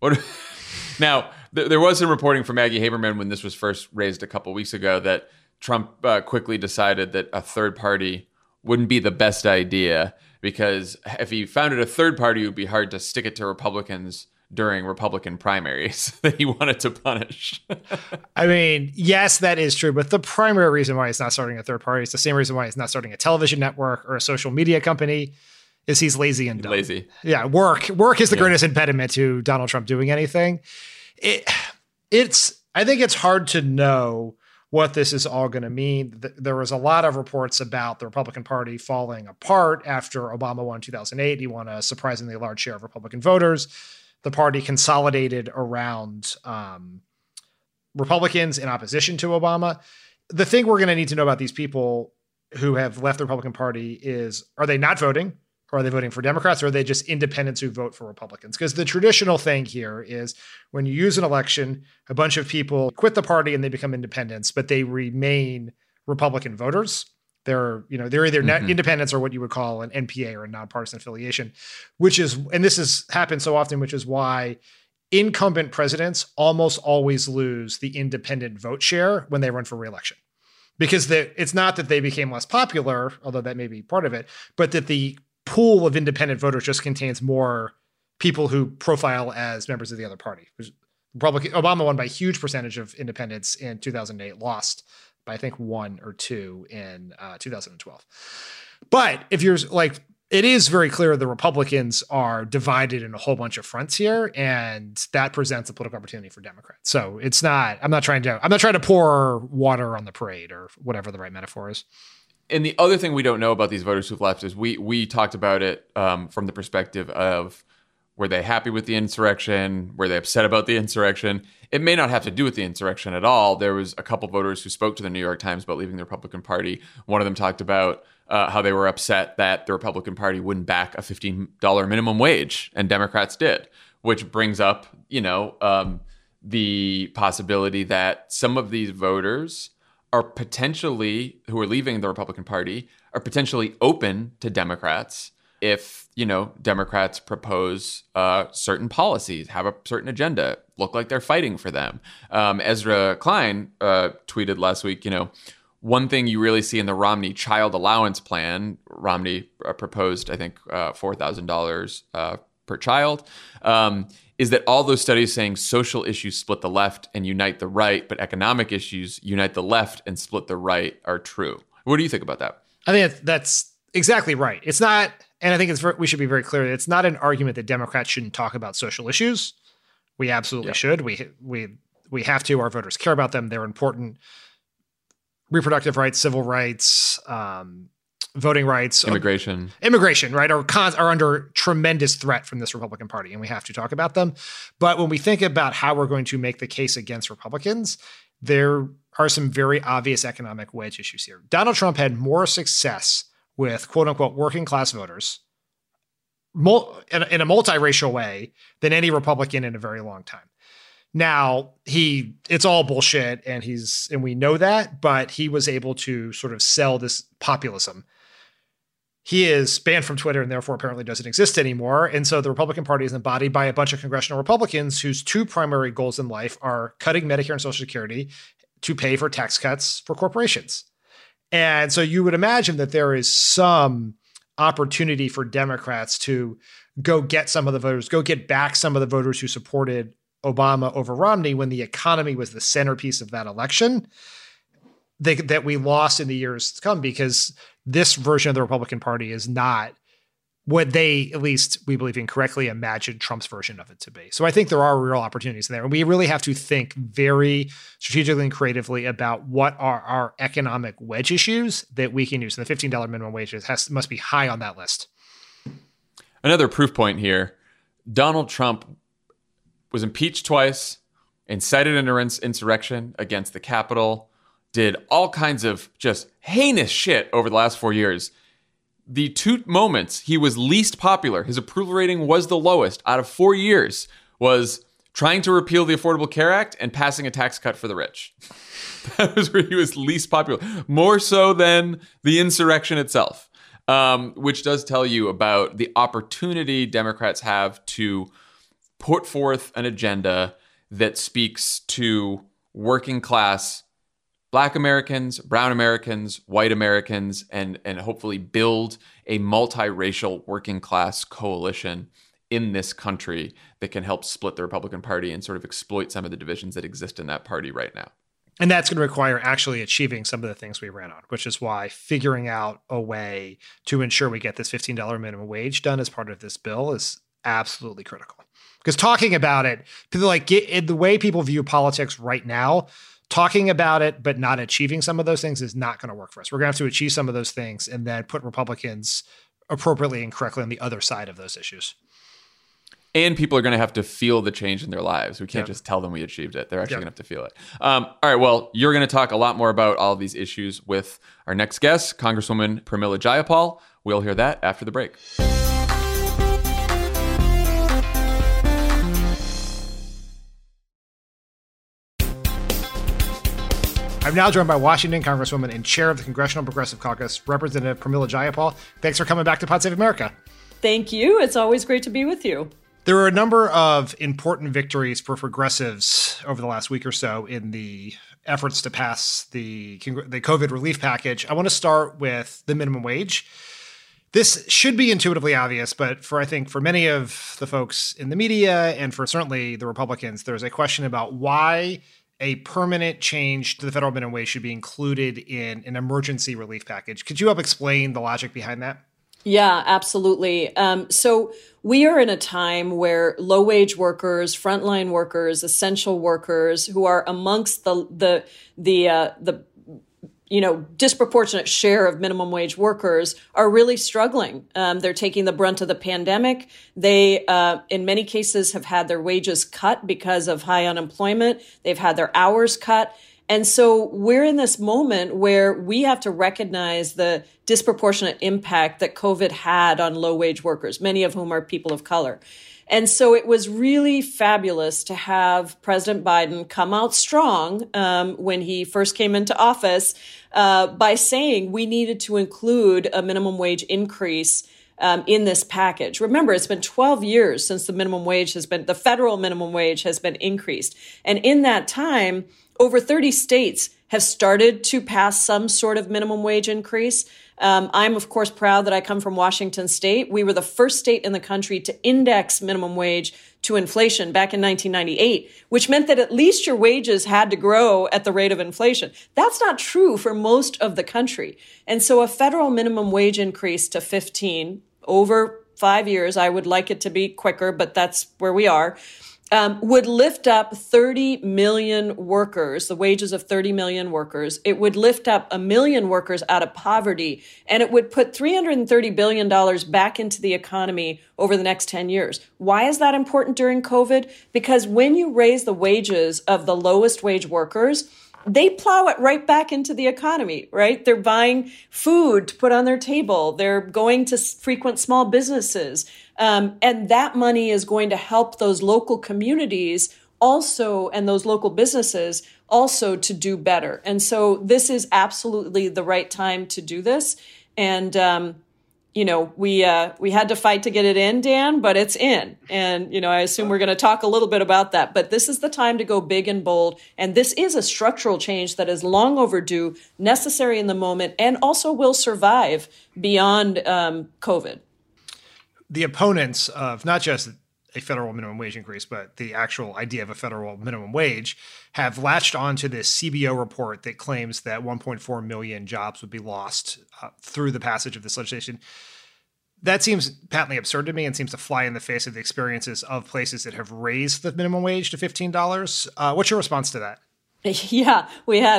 Now, there was some reporting from Maggie Haberman when this was first raised a couple weeks ago that Trump quickly decided that a third party wouldn't be the best idea, because if he founded a third party, it would be hard to stick it to Republicans during Republican primaries that he wanted to punish. I mean, yes, that is true. But the primary reason why he's not starting a third party is the same reason why he's not starting a television network or a social media company, is he's lazy and dumb. Lazy. Yeah, work is the greatest impediment to Donald Trump doing anything. I think it's hard to know what this is all going to mean. There was a lot of reports about the Republican Party falling apart after Obama won in 2008. He won a surprisingly large share of Republican voters. The party consolidated around Republicans in opposition to Obama. The thing we're going to need to know about these people who have left the Republican Party is, are they not voting? Or are they voting for Democrats, or are they just independents who vote for Republicans? Because the traditional thing here is when you use an election, a bunch of people quit the party and they become independents, but they remain Republican voters. They're either independents or what you would call an NPA or a nonpartisan affiliation, and this has happened so often, which is why incumbent presidents almost always lose the independent vote share when they run for re-election. Because it's not that they became less popular, although that may be part of it, but that the pool of independent voters just contains more people who profile as members of the other party. Obama won by a huge percentage of independents in 2008, lost by I think 1 or 2 in 2012. But if you're it is very clear the Republicans are divided in a whole bunch of fronts here, and that presents a political opportunity for Democrats. So I'm not trying to pour water on the parade, or whatever the right metaphor is. And the other thing we don't know about these voters who've left is we talked about it from the perspective of, were they happy with the insurrection? Were they upset about the insurrection? It may not have to do with the insurrection at all. There was a couple voters who spoke to the New York Times about leaving the Republican Party. One of them talked about how they were upset that the Republican Party wouldn't back a $15 minimum wage, and Democrats did, which brings up, the possibility that some of these voters who are leaving the Republican Party are potentially open to Democrats if, Democrats propose certain policies, have a certain agenda, look like they're fighting for them. Ezra Klein tweeted last week, one thing you really see in the Romney child allowance plan, Romney proposed, I think, $4,000 per child, is that all those studies saying social issues split the left and unite the right, but economic issues unite the left and split the right are true. What do you think about that? I think that's exactly right. It's not, and I think we should be very clear that it's not an argument that Democrats shouldn't talk about social issues. We absolutely should. We have to. Our voters care about them. They're important. Reproductive rights, civil rights, voting rights, immigration, right, are under tremendous threat from this Republican Party, and we have to talk about them. But when we think about how we're going to make the case against Republicans, there are some very obvious economic wedge issues here. Donald Trump had more success with quote unquote working class voters in a multiracial way than any Republican in a very long time. Now it's all bullshit, and we know that, but he was able to sort of sell this populism. he is banned from Twitter and therefore apparently doesn't exist anymore. And so the Republican Party is embodied by a bunch of congressional Republicans whose two primary goals in life are cutting Medicare and Social Security to pay for tax cuts for corporations. And so you would imagine that there is some opportunity for Democrats to go get some of the voters, go get back some of the voters who supported Obama over Romney when the economy was the centerpiece of that election that we lost in the years to come, because this version of the Republican Party is not what they, at least we believe incorrectly, imagined Trump's version of it to be. So I think there are real opportunities there. And we really have to think very strategically and creatively about what are our economic wedge issues that we can use. And the $15 minimum wage must be high on that list. Another proof point here, Donald Trump was impeached twice, incited an insurrection against the Capitol, did all kinds of just heinous shit over the last 4 years. The two moments he was least popular, his approval rating was the lowest out of 4 years, was trying to repeal the Affordable Care Act and passing a tax cut for the rich. That was where he was least popular, more so than the insurrection itself, which does tell you about the opportunity Democrats have to put forth an agenda that speaks to working class Black Americans, brown Americans, white Americans, and hopefully build a multiracial working class coalition in this country that can help split the Republican Party and sort of exploit some of the divisions that exist in that party right now. And that's going to require actually achieving some of the things we ran on, which is why figuring out a way to ensure we get this $15 minimum wage done as part of this bill is absolutely critical. Because talking about it, people the way people view politics right now, talking about it but not achieving some of those things is not going to work for us. We're going to have to achieve some of those things and then put Republicans appropriately and correctly on the other side of those issues. And people are going to have to feel the change in their lives. We can't just tell them we achieved it. They're actually going to have to feel it. All right, well, you're going to talk a lot more about all of these issues with our next guest, Congresswoman Pramila Jayapal. We'll hear that after the break. I'm now joined by Washington Congresswoman and Chair of the Congressional Progressive Caucus, Representative Pramila Jayapal. Thanks for coming back to Pod Save America. Thank you. It's always great to be with you. There were a number of important victories for progressives over the last week or so in the efforts to pass the COVID relief package. I want to start with the minimum wage. This should be intuitively obvious, but I think for many of the folks in the media and for certainly the Republicans, there's a question about why a permanent change to the federal minimum wage should be included in an emergency relief package. Could you help explain the logic behind that? Yeah, absolutely. So we are in a time where low-wage workers, frontline workers, essential workers who are amongst the disproportionate share of minimum wage workers are really struggling. They're taking the brunt of the pandemic. They, in many cases, have had their wages cut because of high unemployment. They've had their hours cut. And so we're in this moment where we have to recognize the disproportionate impact that COVID had on low-wage workers, many of whom are people of color. And so it was really fabulous to have President Biden come out strong when he first came into office by saying we needed to include a minimum wage increase in this package. Remember, it's been 12 years since the federal minimum wage has been increased. And in that time, over 30 states have started to pass some sort of minimum wage increase. I'm, of course, proud that I come from Washington State. We were the first state in the country to index minimum wage to inflation back in 1998, which meant that at least your wages had to grow at the rate of inflation. That's not true for most of the country. And so a federal minimum wage increase to 15 over 5 years, I would like it to be quicker, but that's where we are, would lift up 30 million workers, the wages of 30 million workers. It would lift up 1 million workers out of poverty, and it would put $330 billion back into the economy over the next 10 years. Why is that important during COVID? Because when you raise the wages of the lowest wage workers, they plow it right back into the economy, right? They're buying food to put on their table. They're going to frequent small businesses. And that money is going to help those local communities also, and those local businesses also, to do better. And so this is absolutely the right time to do this. And we had to fight to get it in, Dan, but it's in. And, I assume we're going to talk a little bit about that. But this is the time to go big and bold. And this is a structural change that is long overdue, necessary in the moment, and also will survive beyond COVID. The opponents of not just a federal minimum wage increase, but the actual idea of a federal minimum wage have latched onto this CBO report that claims that 1.4 million jobs would be lost through the passage of this legislation. That seems patently absurd to me and seems to fly in the face of the experiences of places that have raised the minimum wage to $15. What's your response to that? Yeah, we had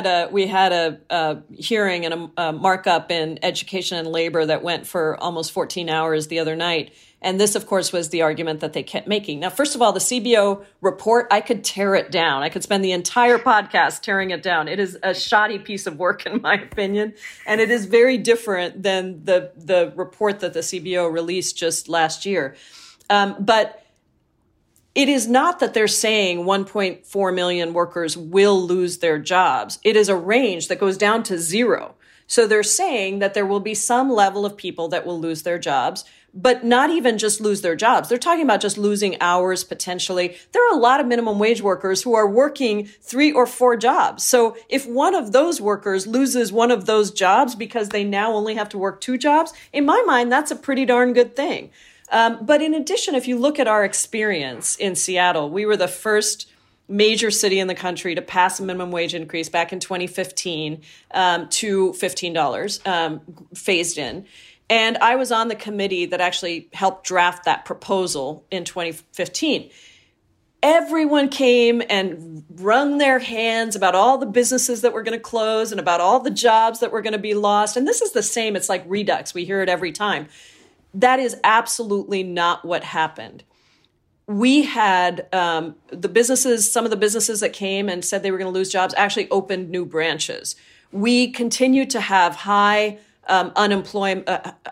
a hearing and a markup in education and labor that went for almost 14 hours the other night. And this, of course, was the argument that they kept making. Now, first of all, the CBO report, I could tear it down. I could spend the entire podcast tearing it down. It is a shoddy piece of work, in my opinion. And it is very different than the report that the CBO released just last year. But it is not that they're saying 1.4 million workers will lose their jobs. It is a range that goes down to zero. So they're saying that there will be some level of people that will lose their jobs, but not even just lose their jobs. They're talking about just losing hours potentially. There are a lot of minimum wage workers who are working 3 or 4 jobs. So if one of those workers loses one of those jobs because they now only have to work 2 jobs, in my mind, that's a pretty darn good thing. But in addition, if you look at our experience in Seattle, we were the first major city in the country to pass a minimum wage increase back in 2015 to $15 phased in. And I was on the committee that actually helped draft that proposal in 2015. Everyone came and wrung their hands about all the businesses that were going to close and about all the jobs that were going to be lost. And this is the same. It's like Redux. We hear it every time. That is absolutely not what happened. We had the businesses, some of the businesses that came and said they were going to lose jobs actually opened new branches. We continue to have high employment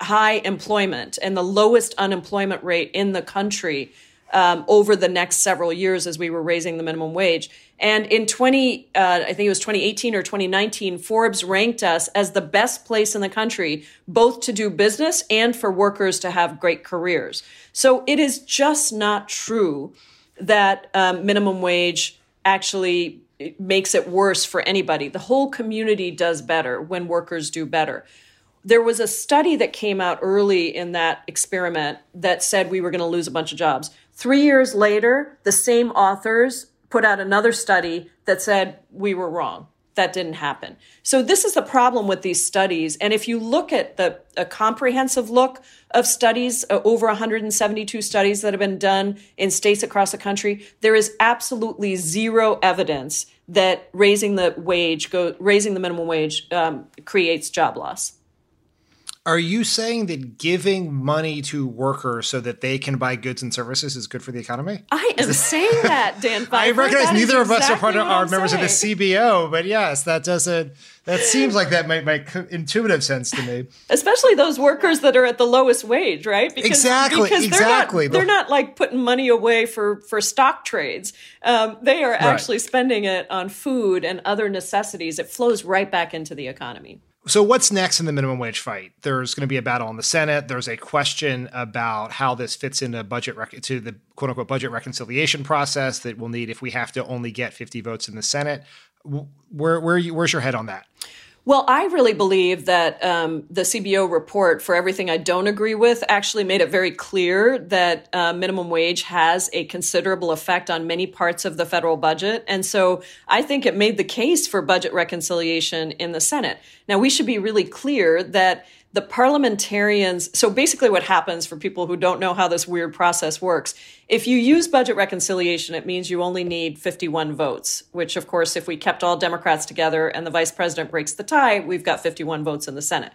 and the lowest unemployment rate in the country over the next several years as we were raising the minimum wage. And in I think it was 2018 or 2019, Forbes ranked us as the best place in the country, both to do business and for workers to have great careers. So it is just not true that minimum wage actually makes it worse for anybody. The whole community does better when workers do better. There was a study that came out early in that experiment that said we were going to lose a bunch of jobs. 3 years later, the same authors put out another study that said we were wrong. That didn't happen. So this is the problem with these studies. And if you look at a comprehensive look of studies, over 172 studies that have been done in states across the country, there is absolutely zero evidence that raising the minimum wage creates job loss. Are you saying that giving money to workers so that they can buy goods and services is good for the economy? I am saying that, Dan Pfeiffer. I recognize neither of us are members of the saying. CBO, but yes, that seems like that might make intuitive sense to me. Especially those workers that are at the lowest wage, right? Because they're not like putting money away for stock trades. They are actually spending it on food and other necessities. It flows right back into the economy. So what's next in the minimum wage fight? There's going to be a battle in the Senate. There's a question about how this fits into to the quote unquote budget reconciliation process that we'll need if we have to only get 50 votes in the Senate. Where's your head on that? Well, I really believe that the CBO report, for everything I don't agree with, actually made it very clear that minimum wage has a considerable effect on many parts of the federal budget. And so I think it made the case for budget reconciliation in the Senate. Now, we should be really clear that the parliamentarians, so basically what happens for people who don't know how this weird process works, if you use budget reconciliation, it means you only need 51 votes, which of course, if we kept all Democrats together and the vice president breaks the tie, we've got 51 votes in the Senate.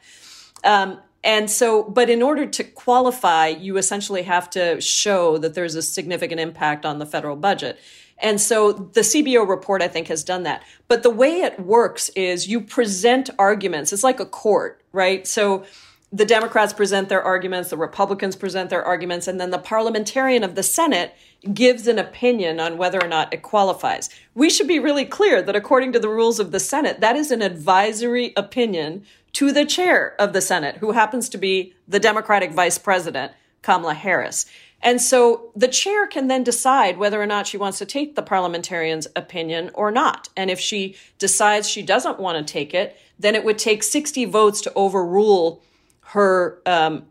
But in order to qualify, you essentially have to show that there's a significant impact on the federal budget. And so the CBO report, I think, has done that. But the way it works is you present arguments. It's like a court, right? So the Democrats present their arguments, the Republicans present their arguments, and then the parliamentarian of the Senate gives an opinion on whether or not it qualifies. We should be really clear that according to the rules of the Senate, that is an advisory opinion to the chair of the Senate, who happens to be the Democratic vice president, Kamala Harris. And so the chair can then decide whether or not she wants to take the parliamentarian's opinion or not. And if she decides she doesn't want to take it, then it would take 60 votes to overrule her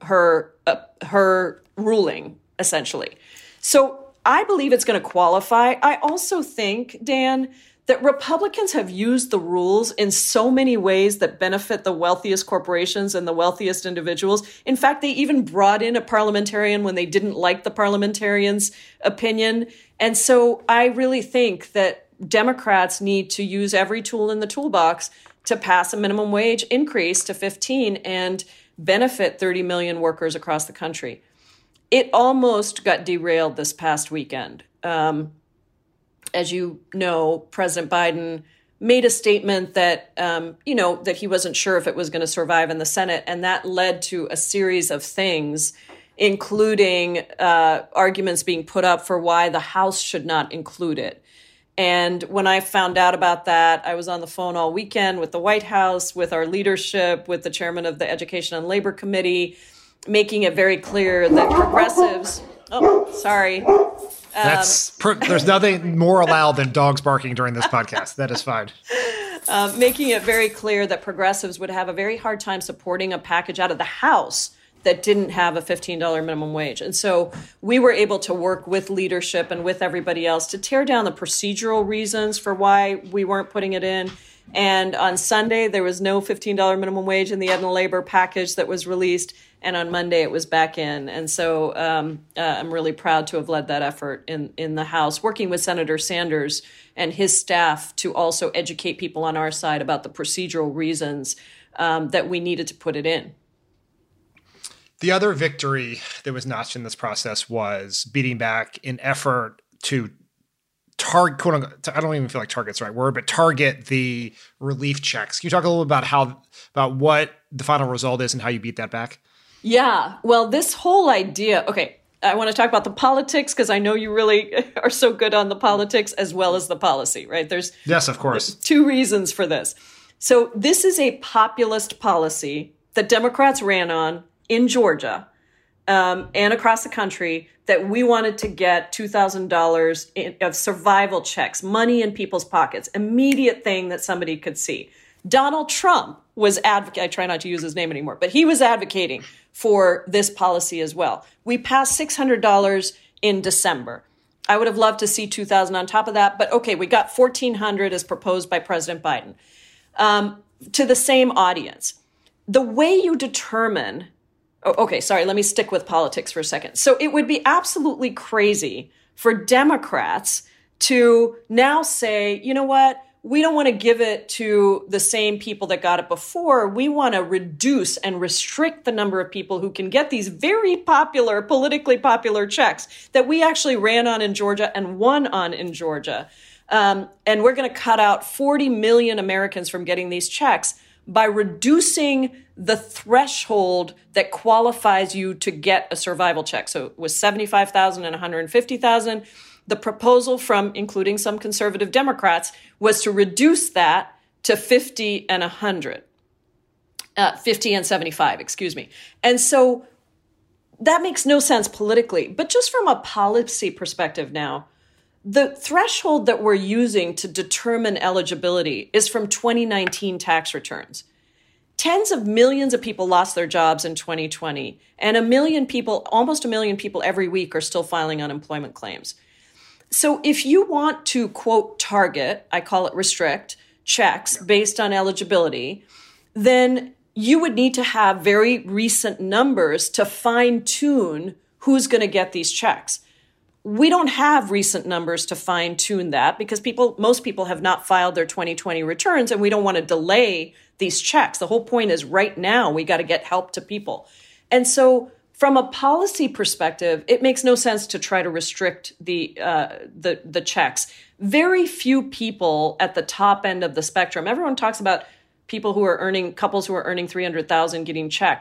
ruling, essentially. So I believe it's going to qualify. I also think, Dan, that Republicans have used the rules in so many ways that benefit the wealthiest corporations and the wealthiest individuals. In fact, they even brought in a parliamentarian when they didn't like the parliamentarian's opinion. And so I really think that Democrats need to use every tool in the toolbox to pass a minimum wage increase to 15 and benefit 30 million workers across the country. It almost got derailed this past weekend. As you know, President Biden made a statement that, that he wasn't sure if it was going to survive in the Senate. And that led to a series of things, including arguments being put up for why the House should not include it. And when I found out about that, I was on the phone all weekend with the White House, with our leadership, with the chairman of the Education and Labor Committee, making it very clear that progressives... Oh, sorry. There's nothing more allowed than dogs barking during this podcast. That is fine. Making it very clear that progressives would have a very hard time supporting a package out of the House that didn't have a $15 minimum wage. And so we were able to work with leadership and with everybody else to tear down the procedural reasons for why we weren't putting it in. And on Sunday, there was no $15 minimum wage in the Ed and Labor package that was released. And on Monday, it was back in. And so I'm really proud to have led that effort in the House, working with Senator Sanders and his staff to also educate people on our side about the procedural reasons that we needed to put it in. The other victory that was notched in this process was beating back an effort to target, quote unquote, I don't even feel like target's the right word, but target the relief checks. Can you talk a little about what the final result is and how you beat that back? Yeah, well, this whole idea, okay, I want to talk about the politics because I know you really are so good on the politics as well as the policy, right? Yes, of course. Two reasons for this. So this is a populist policy that Democrats ran on in Georgia and across the country that we wanted to get $2,000 of survival checks, money in people's pockets, immediate thing that somebody could see. Donald Trump was I try not to use his name anymore, but he was advocating for this policy as well. We passed $600 in December. I would have loved to see $2,000 on top of that, but okay, we got $1,400 as proposed by President Biden to the same audience. The way you determine, let me stick with politics for a second. So it would be absolutely crazy for Democrats to now say, you know what? We don't want to give it to the same people that got it before. We want to reduce and restrict the number of people who can get these very popular, politically popular checks that we actually ran on in Georgia and won on in Georgia. And we're going to cut out 40 million Americans from getting these checks by reducing the threshold that qualifies you to get a survival check. So it was $75,000 and $150,000. The proposal from, including some conservative Democrats, was to reduce that to 50 and 100, 50 and 75, excuse me. And so that makes no sense politically, but just from a policy perspective now, the threshold that we're using to determine eligibility is from 2019 tax returns. Tens of millions of people lost their jobs in 2020, and almost a million people every week are still filing unemployment claims. So if you want to, quote, target, I call it restrict, checks based on eligibility, then you would need to have very recent numbers to fine tune who's going to get these checks. We don't have recent numbers to fine tune that because most people have not filed their 2020 returns, and we don't want to delay these checks. The whole point is right now we got to get help to people. And so from a policy perspective, it makes no sense to try to restrict the checks. Very few people at the top end of the spectrum. Everyone talks about couples who are earning $300,000 getting checks.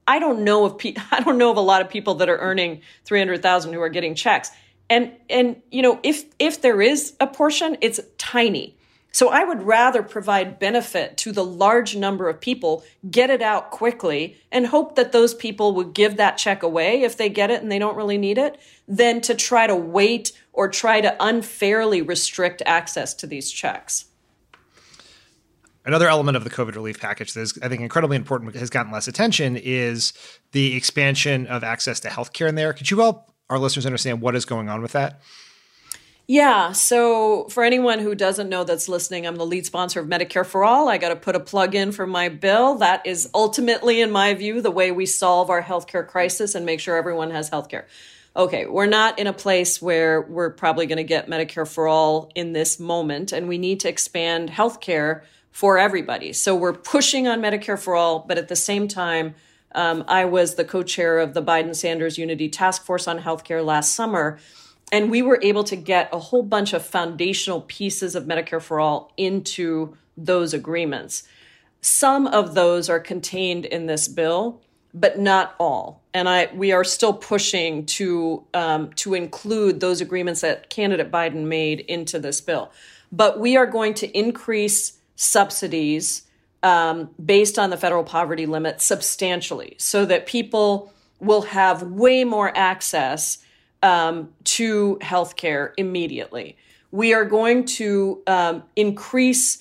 I don't know of a lot of people that are earning $300,000 who are getting checks. And if there is a portion, it's tiny. So I would rather provide benefit to the large number of people, get it out quickly, and hope that those people would give that check away if they get it and they don't really need it, than to try to wait or try to unfairly restrict access to these checks. Another element of the COVID relief package that is, I think, incredibly important, has gotten less attention, is the expansion of access to healthcare in there. Could you help our listeners understand what is going on with that? Yeah. So for anyone who doesn't know that's listening, I'm the lead sponsor of Medicare for All. I got to put a plug in for my bill. That is ultimately, in my view, the way we solve our healthcare crisis and make sure everyone has healthcare. Okay, we're not in a place where we're probably going to get Medicare for All in this moment, and we need to expand healthcare for everybody. So we're pushing on Medicare for All, but at the same time, I was the co-chair of the Biden-Sanders Unity Task Force on Healthcare last summer, and we were able to get a whole bunch of foundational pieces of Medicare for All into those agreements. Some of those are contained in this bill, but not all. And we are still pushing to include those agreements that candidate Biden made into this bill. But we are going to increase subsidies based on the federal poverty limit substantially, so that people will have way more access to healthcare immediately. We are going to decrease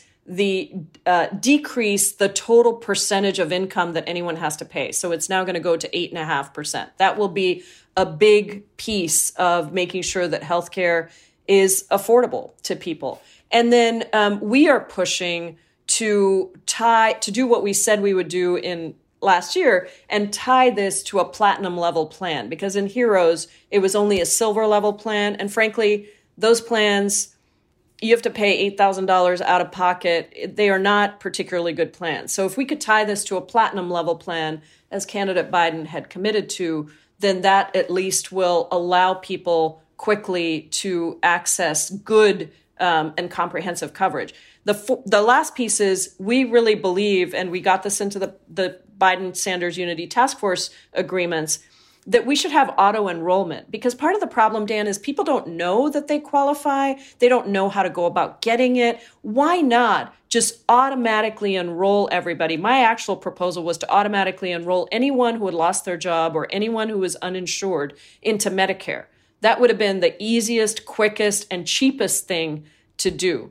the total percentage of income that anyone has to pay. So it's now going to go to 8.5%. That will be a big piece of making sure that healthcare is affordable to people. And then we are pushing to do what we said we would do in last year and tie this to a platinum level plan, because in HEROES, it was only a silver level plan. And frankly, those plans, you have to pay $8,000 out of pocket. They are not particularly good plans. So if we could tie this to a platinum level plan, as candidate Biden had committed to, then that at least will allow people quickly to access good and comprehensive coverage. The last piece is, we really believe, and we got this into the Biden-Sanders Unity Task Force agreements, that we should have auto enrollment. Because part of the problem, Dan, is people don't know that they qualify. They don't know how to go about getting it. Why not just automatically enroll everybody? My actual proposal was to automatically enroll anyone who had lost their job or anyone who was uninsured into Medicare. That would have been the easiest, quickest, and cheapest thing to do.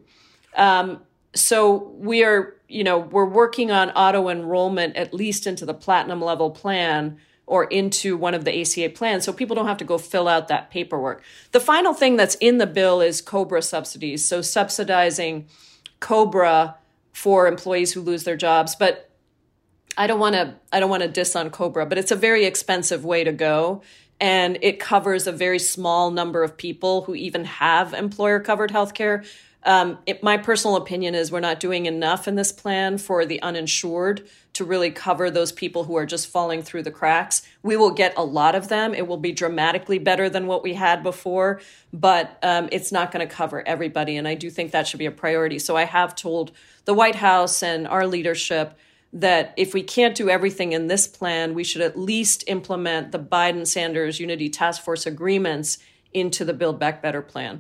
So we're working on auto enrollment, at least into the platinum level plan or into one of the ACA plans, so people don't have to go fill out that paperwork. The final thing that's in the bill is COBRA subsidies. So subsidizing COBRA for employees who lose their jobs. But I don't want to diss on COBRA, but it's a very expensive way to go. And it covers a very small number of people who even have employer-covered healthcare. My personal opinion is we're not doing enough in this plan for the uninsured to really cover those people who are just falling through the cracks. We will get a lot of them. It will be dramatically better than what we had before, but it's not going to cover everybody. And I do think that should be a priority. So I have told the White House and our leadership that if we can't do everything in this plan, we should at least implement the Biden-Sanders Unity Task Force agreements into the Build Back Better plan.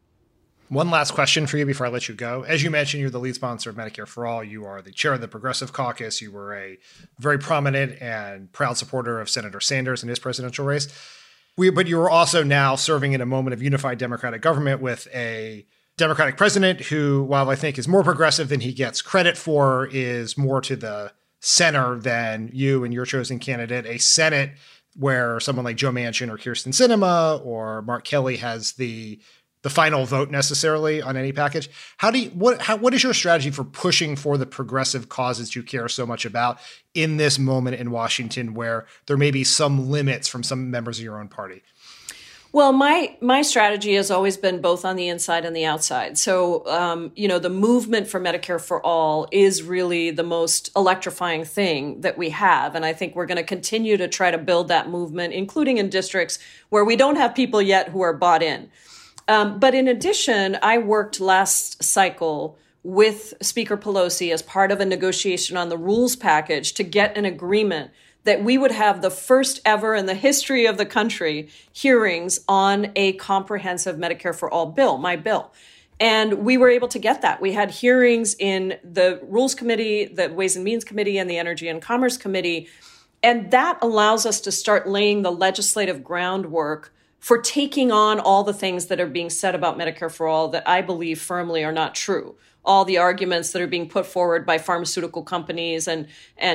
One last question for you before I let you go. As you mentioned, you're the lead sponsor of Medicare for All. You are the chair of the Progressive Caucus. You were a very prominent and proud supporter of Senator Sanders in his presidential race. But you are also now serving in a moment of unified Democratic government with a Democratic president who, while I think is more progressive than he gets credit for, is more to the center than you and your chosen candidate, a Senate where someone like Joe Manchin or Kyrsten Sinema or Mark Kelly has the final vote necessarily on any package. What is your strategy for pushing for the progressive causes you care so much about in this moment in Washington where there may be some limits from some members of your own party? Well, my strategy has always been both on the inside and the outside. So, the movement for Medicare for All is really the most electrifying thing that we have. And I think we're going to continue to try to build that movement, including in districts where we don't have people yet who are bought in. But in addition, I worked last cycle with Speaker Pelosi as part of a negotiation on the rules package to get an agreement that we would have the first ever in the history of the country hearings on a comprehensive Medicare for All bill, my bill. And we were able to get that. We had hearings in the Rules Committee, the Ways and Means Committee, and the Energy and Commerce Committee. And that allows us to start laying the legislative groundwork for taking on all the things that are being said about Medicare for All that I believe firmly are not true. All the arguments that are being put forward by pharmaceutical companies and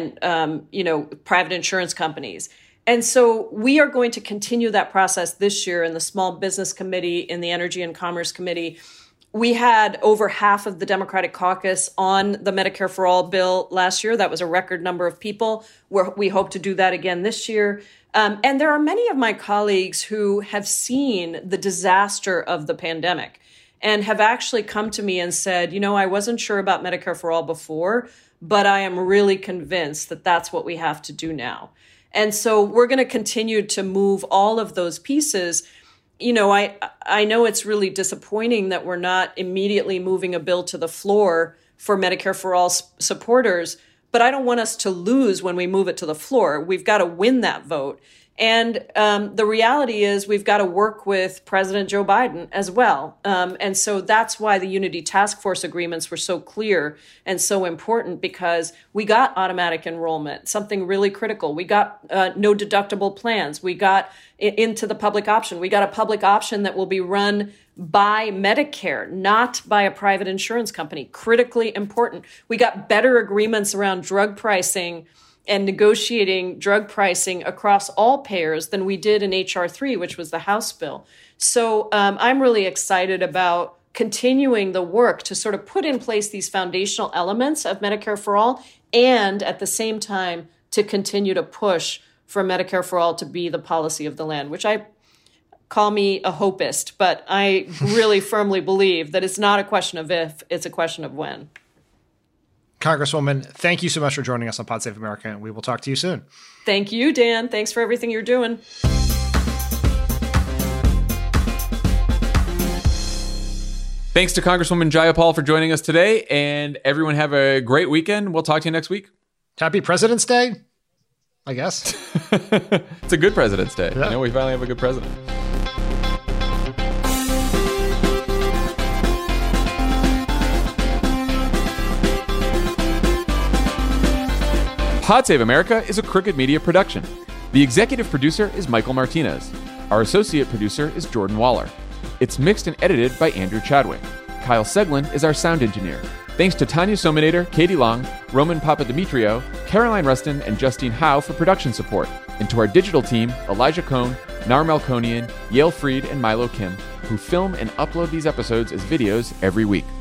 private insurance companies. And so we are going to continue that process this year in the Small Business Committee, in the Energy and Commerce Committee. We had over half of the Democratic caucus on the Medicare for All bill last year. That was a record number of people. We hope to do that again this year. And there are many of my colleagues who have seen the disaster of the pandemic and have actually come to me and said, I wasn't sure about Medicare for All before, but I am really convinced that that's what we have to do now. And so we're going to continue to move all of those pieces. I know it's really disappointing that we're not immediately moving a bill to the floor for Medicare for All supporters, but I don't want us to lose when we move it to the floor. We've got to win that vote. And the reality is we've got to work with President Joe Biden as well. And so that's why the Unity Task Force agreements were so clear and so important, because we got automatic enrollment, something really critical. We got no deductible plans. We got into the public option. We got a public option that will be run by Medicare, not by a private insurance company. Critically important. We got better agreements around drug pricing and negotiating drug pricing across all payers than we did in H.R. 3, which was the House bill. So I'm really excited about continuing the work to sort of put in place these foundational elements of Medicare for All, and at the same time to continue to push for Medicare for All to be the policy of the land, which I call me a hopist, but I really firmly believe that it's not a question of if, it's a question of when. Congresswoman, thank you so much for joining us on Pod Save America, and we will talk to you soon. Thank you, Dan. Thanks for everything you're doing. Thanks to Congresswoman Jayapal for joining us today, and everyone have a great weekend. We'll talk to you next week. Happy President's Day, I guess. It's a good President's Day. Yeah. We finally have a good president. Pod Save America is a Crooked Media production. The executive producer is Michael Martinez. Our associate producer is Jordan Waller. It's mixed and edited by Andrew Chadwick. Kyle Seglin is our sound engineer. Thanks to Tanya Sominator, Katie Long, Roman Papadimitriou, Caroline Rustin, and Justine Howe for production support. And to our digital team, Elijah Cohn, Nar Melkonian, Yale Freed, and Milo Kim, who film and upload these episodes as videos every week.